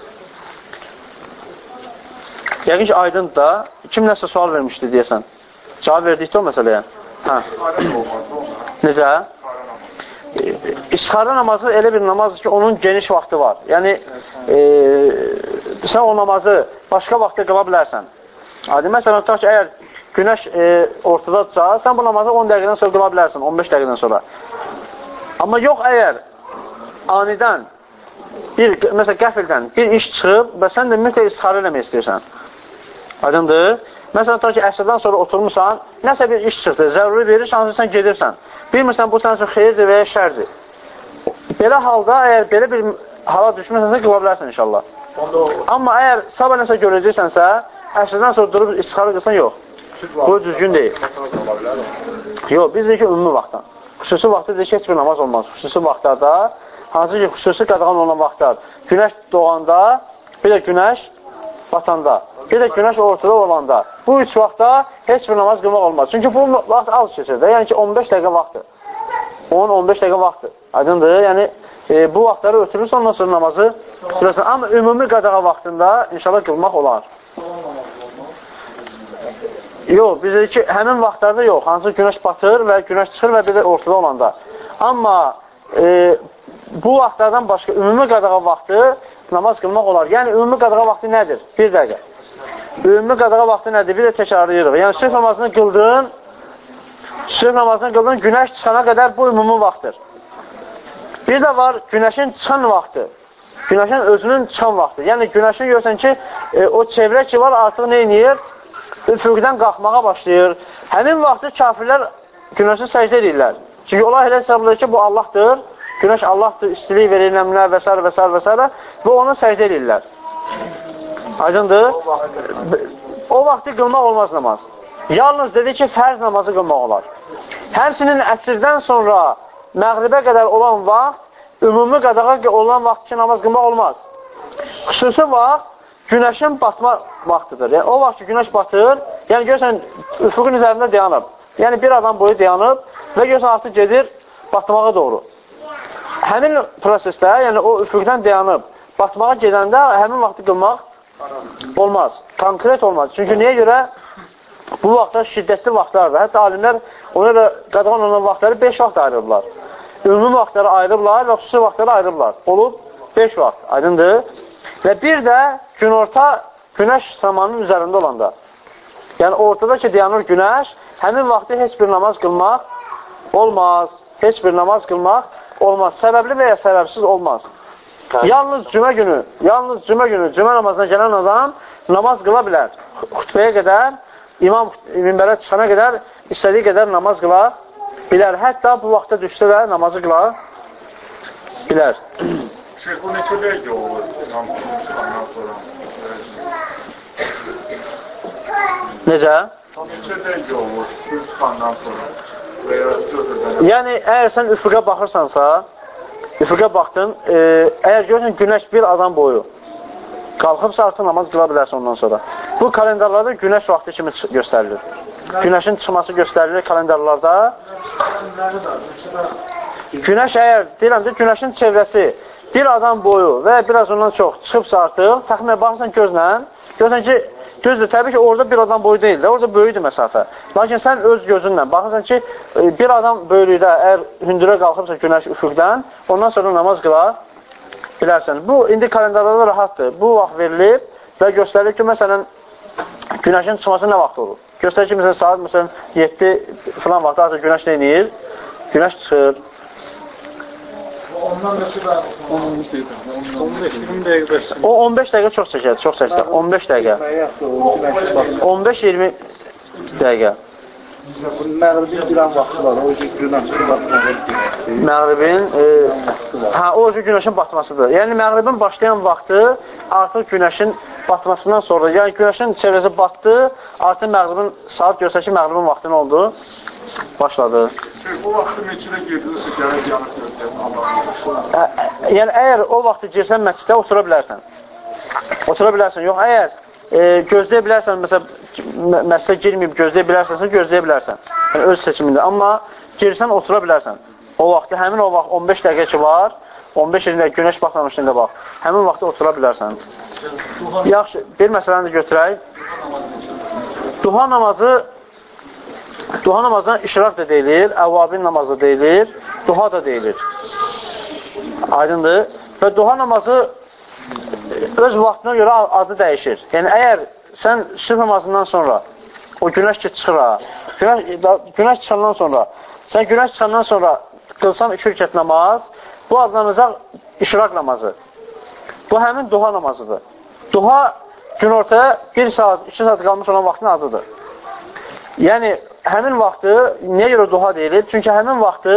Yəqin ki, aydındır da, kim nəsə sual vermişdi deyəsən? Cavab verdikdə o məsələyə? Hə. Necə? İsxara namazı elə bir namazdır ki, onun geniş vaxtı var. Yəni, sən o namazı başqa vaxtda qıla bilərsən. Məsələn, tutaq ki, əgər günəş ortadadırsa, sən bu namazı 10 dəqiqədən sonra qıla bilərsən, 15 dəqiqədən sonra. Amma yox, əgər anidən, məsələn, qəfildən bir iş çıxıb və sən də mütləq isxarə eləmək istəyirsən. Aydındır. Məsələn, tutaq ki, əsrdən sonra oturmuşsan, nəsə bir iş çıxdı, zəruri bir iş, hansı sən gedirsən. Bilmirsən, bu sənin üçün xeyirdir və ya şərdir. Belə halda, əgər belə bir hala düşmürsənsə, qıla bilərsən inşallah. Amma əgər sabah nəsə görəcəksənsə, əsrdən sonra durub isxarə qılsan, yox. Bu düzgün deyil. Yox, biz deyik ki, ümumi vaxtdan. Xüsusi vaxtda deyik ki, heç bir namaz olmaz. Xüsusi vaxtlarda, hansı ki, xüsusi qadağan olan vaxtlar. Günəş doğanda, bir də günəş batanda, bir də günəş ortada olanda. Bu 3 vaxtda heç bir namaz qılmaq olmaz. Çünki bu vaxt az keçir də, yəni ki, 15 dəqiqə vaxtdır. 10-15 dəqiqə vaxtdır. Aydındır, yəni bu vaxtları ötürürsə, ondan sonra namazı Sürəsən. Amma ümumi qadağa vaxtında inşallah qılmaq olar. Yox, biz dedik ki, həmin vaxtlarda yox. Hansı günəş batır və günəş çıxır və bir də ortada olanda. Amma bu vaxtlardan başqa ümumi qadağa vaxtı namaz qılmaq olar. Yəni, ümumi qadağa vaxtı nədir? Bir dəqiqə. Ümumi qadağa vaxtı nədir? Bir də təkrarlayırıq. Yəni, sübh namazını qıldın, günəş çıxana qədər bu ümumi vaxtdır. Bir də var, günəşin çıxan vaxtı. Günəşin özünün çıxan vaxtı. Yəni, günəşin görürsən ki, o çevrə ki var, artıq nə edir? Üfüqdən qalxmağa başlayır. Həmin vaxtı kafirlər günəşi səcdə edirlər. Çünki onlar elə hesablayır ki, bu Allahdır, günəş Allahdır, istilik verir, nəmlər və s. və s. və s. və ona səcdə edirlər. Aydındır? O vaxtı qılmaq olmaz namaz. Yalnız dedi ki, fərz namazı qılmaq olar. Həmsinin əsrdən sonra məğribə qədər olan vaxt, ümumi qadağa olan vaxt ki, namaz qılmaq olmaz. Xüsusi vaxt, günəşin batma vaxtıdır. Yəni, o vaxt ki, günəş batır, yəni görürsən, üfüqün üzərində dayanıb. Yəni, bir adam boyu dayanıb və görürsən, artıq gedir batmağa doğru. Həmin prosesdə, yəni o üfüqdən dayanıb, batmağa gedəndə həmin vaxtı qılmaq olmaz. Konkret olmaz. Çünki niyə görə? Bu vaxtlar şiddətli vaxtlardır. Hətta alimlər ona da qadağan olan vaxtları 5 vaxt ayırırlar. Ümumi vaxtları ayırırlar və xüsusi vaxtları ayırırlar. Olub 5 vaxt. Aydındır. Və bir də günorta günəş samanının üzərində olanda. Yəni ortada ki, dayanır günəş, həmin vaxtı heç bir namaz qılmaq olmaz. Heç bir namaz qılmaq olmaz. Səbəbli və ya səbəbsiz olmaz. Yalnız cümə günü, cümə namazına gələn adam namaz qıla bilər. Xutbəyə qədər, imam minbərə çıxana qədər istədiyi qədər namaz qıla bilər. Hətta bu vaxtda düşsə də namazı qıla bilər. Bu neçə dəqiqə olur? Necə? Neçə dəqiqə olur? Çıxandan sonra. Yəni, əgər sən üfüqə baxırsansa, üfüqə baxdın, əgər görürsən günəş bir adam boyu qalxıbsa artıq namaz qıla bilərsən ondan sonra. Bu kalendarlarda günəş vaxtı kimi göstərilir. Günəşin çıxması göstərilir kalendarlarda. Günəş əgər, deyirəm də, günəşin çevrəsi bir adam boyu və biraz ondan çox çıxıbsa artıq, təxminən baxırsan gözlə, görürsən ki, düzdür, təbii ki, orada bir adam boyu deyil də, orada böyüdür məsafə. Lakin sən öz gözünlə baxırsan ki, bir adam böyülükdə, əgər hündürə qalxıbsa günəş üfüqdən, ondan sonra namaz qıla bilərsən. Bu, indi kalendarlarda rahatdır. Bu vaxt verilib və göstərir ki, məsələn, günəşin çıxması nə vaxt olur? Göstərir ki, məsələn, saat 7 falan vaxtda artıq günəş nə edir? Günəş çıxır. Ondan neçə dəqiqə? 15 dəqiqə çox çəkər, 15 dəqiqə. 15-20 dəqiqə. Məğribin girən vaxtı var, o günəşin batması. Məğribin, o günəşin batmasıdır. Yəni, məğribin başlayan vaxtı artıq günəşin batmasından sonra, yəni günəşin çevrəsi batdı, artıq məğribin, saat göstər ki, məğribin vaxtı nə oldu? Başladı. Bu vaxtı meçilə girdirirsə, gəlib yanıq gözləyəm. Yəni, əgər o vaxtı girsən məscidə, otura bilərsən. Otura bilərsən. Yox, əgər gözləyə bilərsən, məsələn, məscidə girməyib gözləyə bilərsənsə, gözləyə bilərsən. Yəni, öz seçimində. Amma girsən, otura bilərsən. O vaxtı, həmin o vaxt 15 dəqiqə ki var, 15-20 dəqiqə günəş baxmamışlığında bax. Həmin vaxtda otura bilərsən. Yaxşı, bir məsələni də götürək. Duha namazına işraq da deyilir, əvvabin namazı deyilir, duha da deyilir. Aydındır. Və duha namazı öz vaxtına görə adı dəyişir. Yəni, əgər sən sübh namazından sonra, o günəş ki çıxır, günəş çıxandan sonra, sən günəş çıxandan sonra qılsan 2 rükət namaz, bu adlanacaq işraq namazı. Bu həmin duha namazıdır. Duha günortaya 1 saat, 2 saat qalmış olan vaxtın adıdır. Yəni, həmin vaxtı, niyə görə duha deyilir? Çünki həmin vaxtı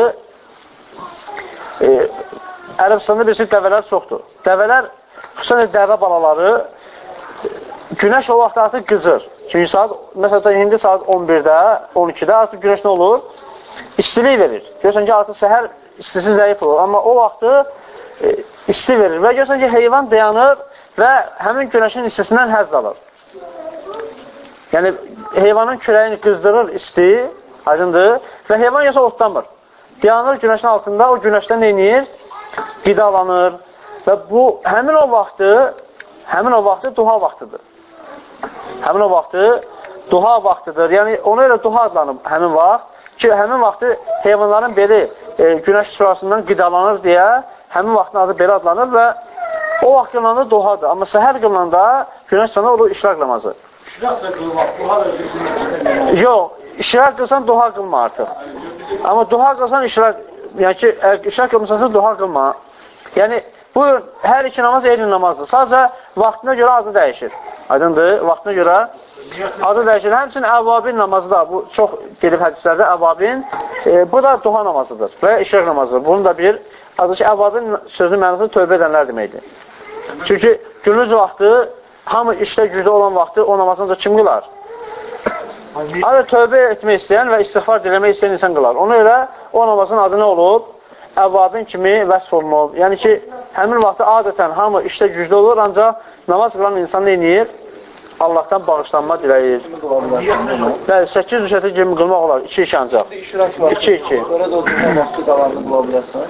Ərəbistanda birisi dəvələr çoxdur. Dəvələr, xüsusən dəvə balaları, günəş o vaxt artıq qızır. Çünki saat, məsələn, indi saat 11-də, 12-də artıq günəş nə olur? İstilik verir. Görürsən ki, artıq səhər istisi zəif olur. Amma o vaxtı isti verir. Və görürsən ki, heyvan dayanır və həmin günəşin istisindən həzz alır. Yəni, heyvanın kürəyini qızdırır isti, aydındır, və heyvan yoxsa otlanmır. Dayanır günəşin altında, o günəşdən neynir? Qidalanır Və bu, həmin o vaxtı duha vaxtıdır. Həmin o vaxtı duha vaxtıdır. Yəni, ona elə duha adlanıb həmin vaxt ki, həmin vaxtı heyvanların beli günəş şüasından qidalanır deyə həmin vaxtın adı belə adlanır və o vaxt qılanda duhadır. Amma səhər qılanda günəş sonra olur işraq namazı. İşraq da qılmaq, duha da qılmaq. Yox, işraq qılsan duha qılma artıq. Amma duha qılsan işraq, yəni ki, işraq qılmışsansa duha qılma. Yəni, bu hər iki namaz eyni namazdır. Sadəcə vaxtına görə adı dəyişir. Aydındır, vaxtına görə adı dəyişir. Həmçinin əvabin namazı da, bu çox gedib hədislərdə əvabin, bu da duha namazıdır və işraq namazıdır. Bunun da bir, adı ki, əvabin sözünün mənası tövbə edənlər deməkdir. Çünki gündüz vaxtı, hamı işdə gücdə olan vaxtı o namazınca kim qılar? Adı tövbə etmək istəyən və istiğfar diləmək istəyən insan qılar. Ona görə o namazın adı nə olub? Əvabin kimi vəsf olunub. Yəni ki, həmin vaxtı adətən hamı işdə gücdə olur, ancaq namaz qılan insan nə edir? Allahdan bağışlanma diləyir. Bəli, 8 rükətə kimi qılmaq olar, 2-2 ancaq. 2-2. Sonra da o duha vaxtı qalanını qıla bilərsən.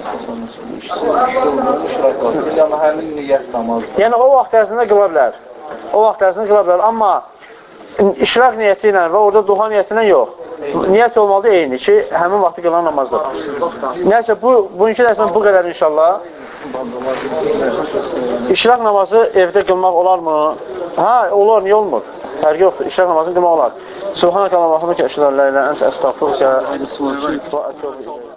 Yəni, həmin niyyət namazdır. Yəni, o vaxt ərzində qıla bilər. O vaxt ərzində qıla bilər. Amma işraq niyyəti ilə və orada duha niyyəti ilə yox. Niyyət olmalıdır eyni ki, həmin vaxtı qılan namazdır. Nəysə, bugünkü dərsimizdə bu qədər inşallah. İşraq namazı evdə qılmaq olarmı? Hə, olur, niyə olmur? Fərqi yoxdur, işraq namazını qılmaq olar. Subhanəkə Allahümə ki, əşhədu ən la ilahə illə əntə əstəğfiruka və etûbu ileyk.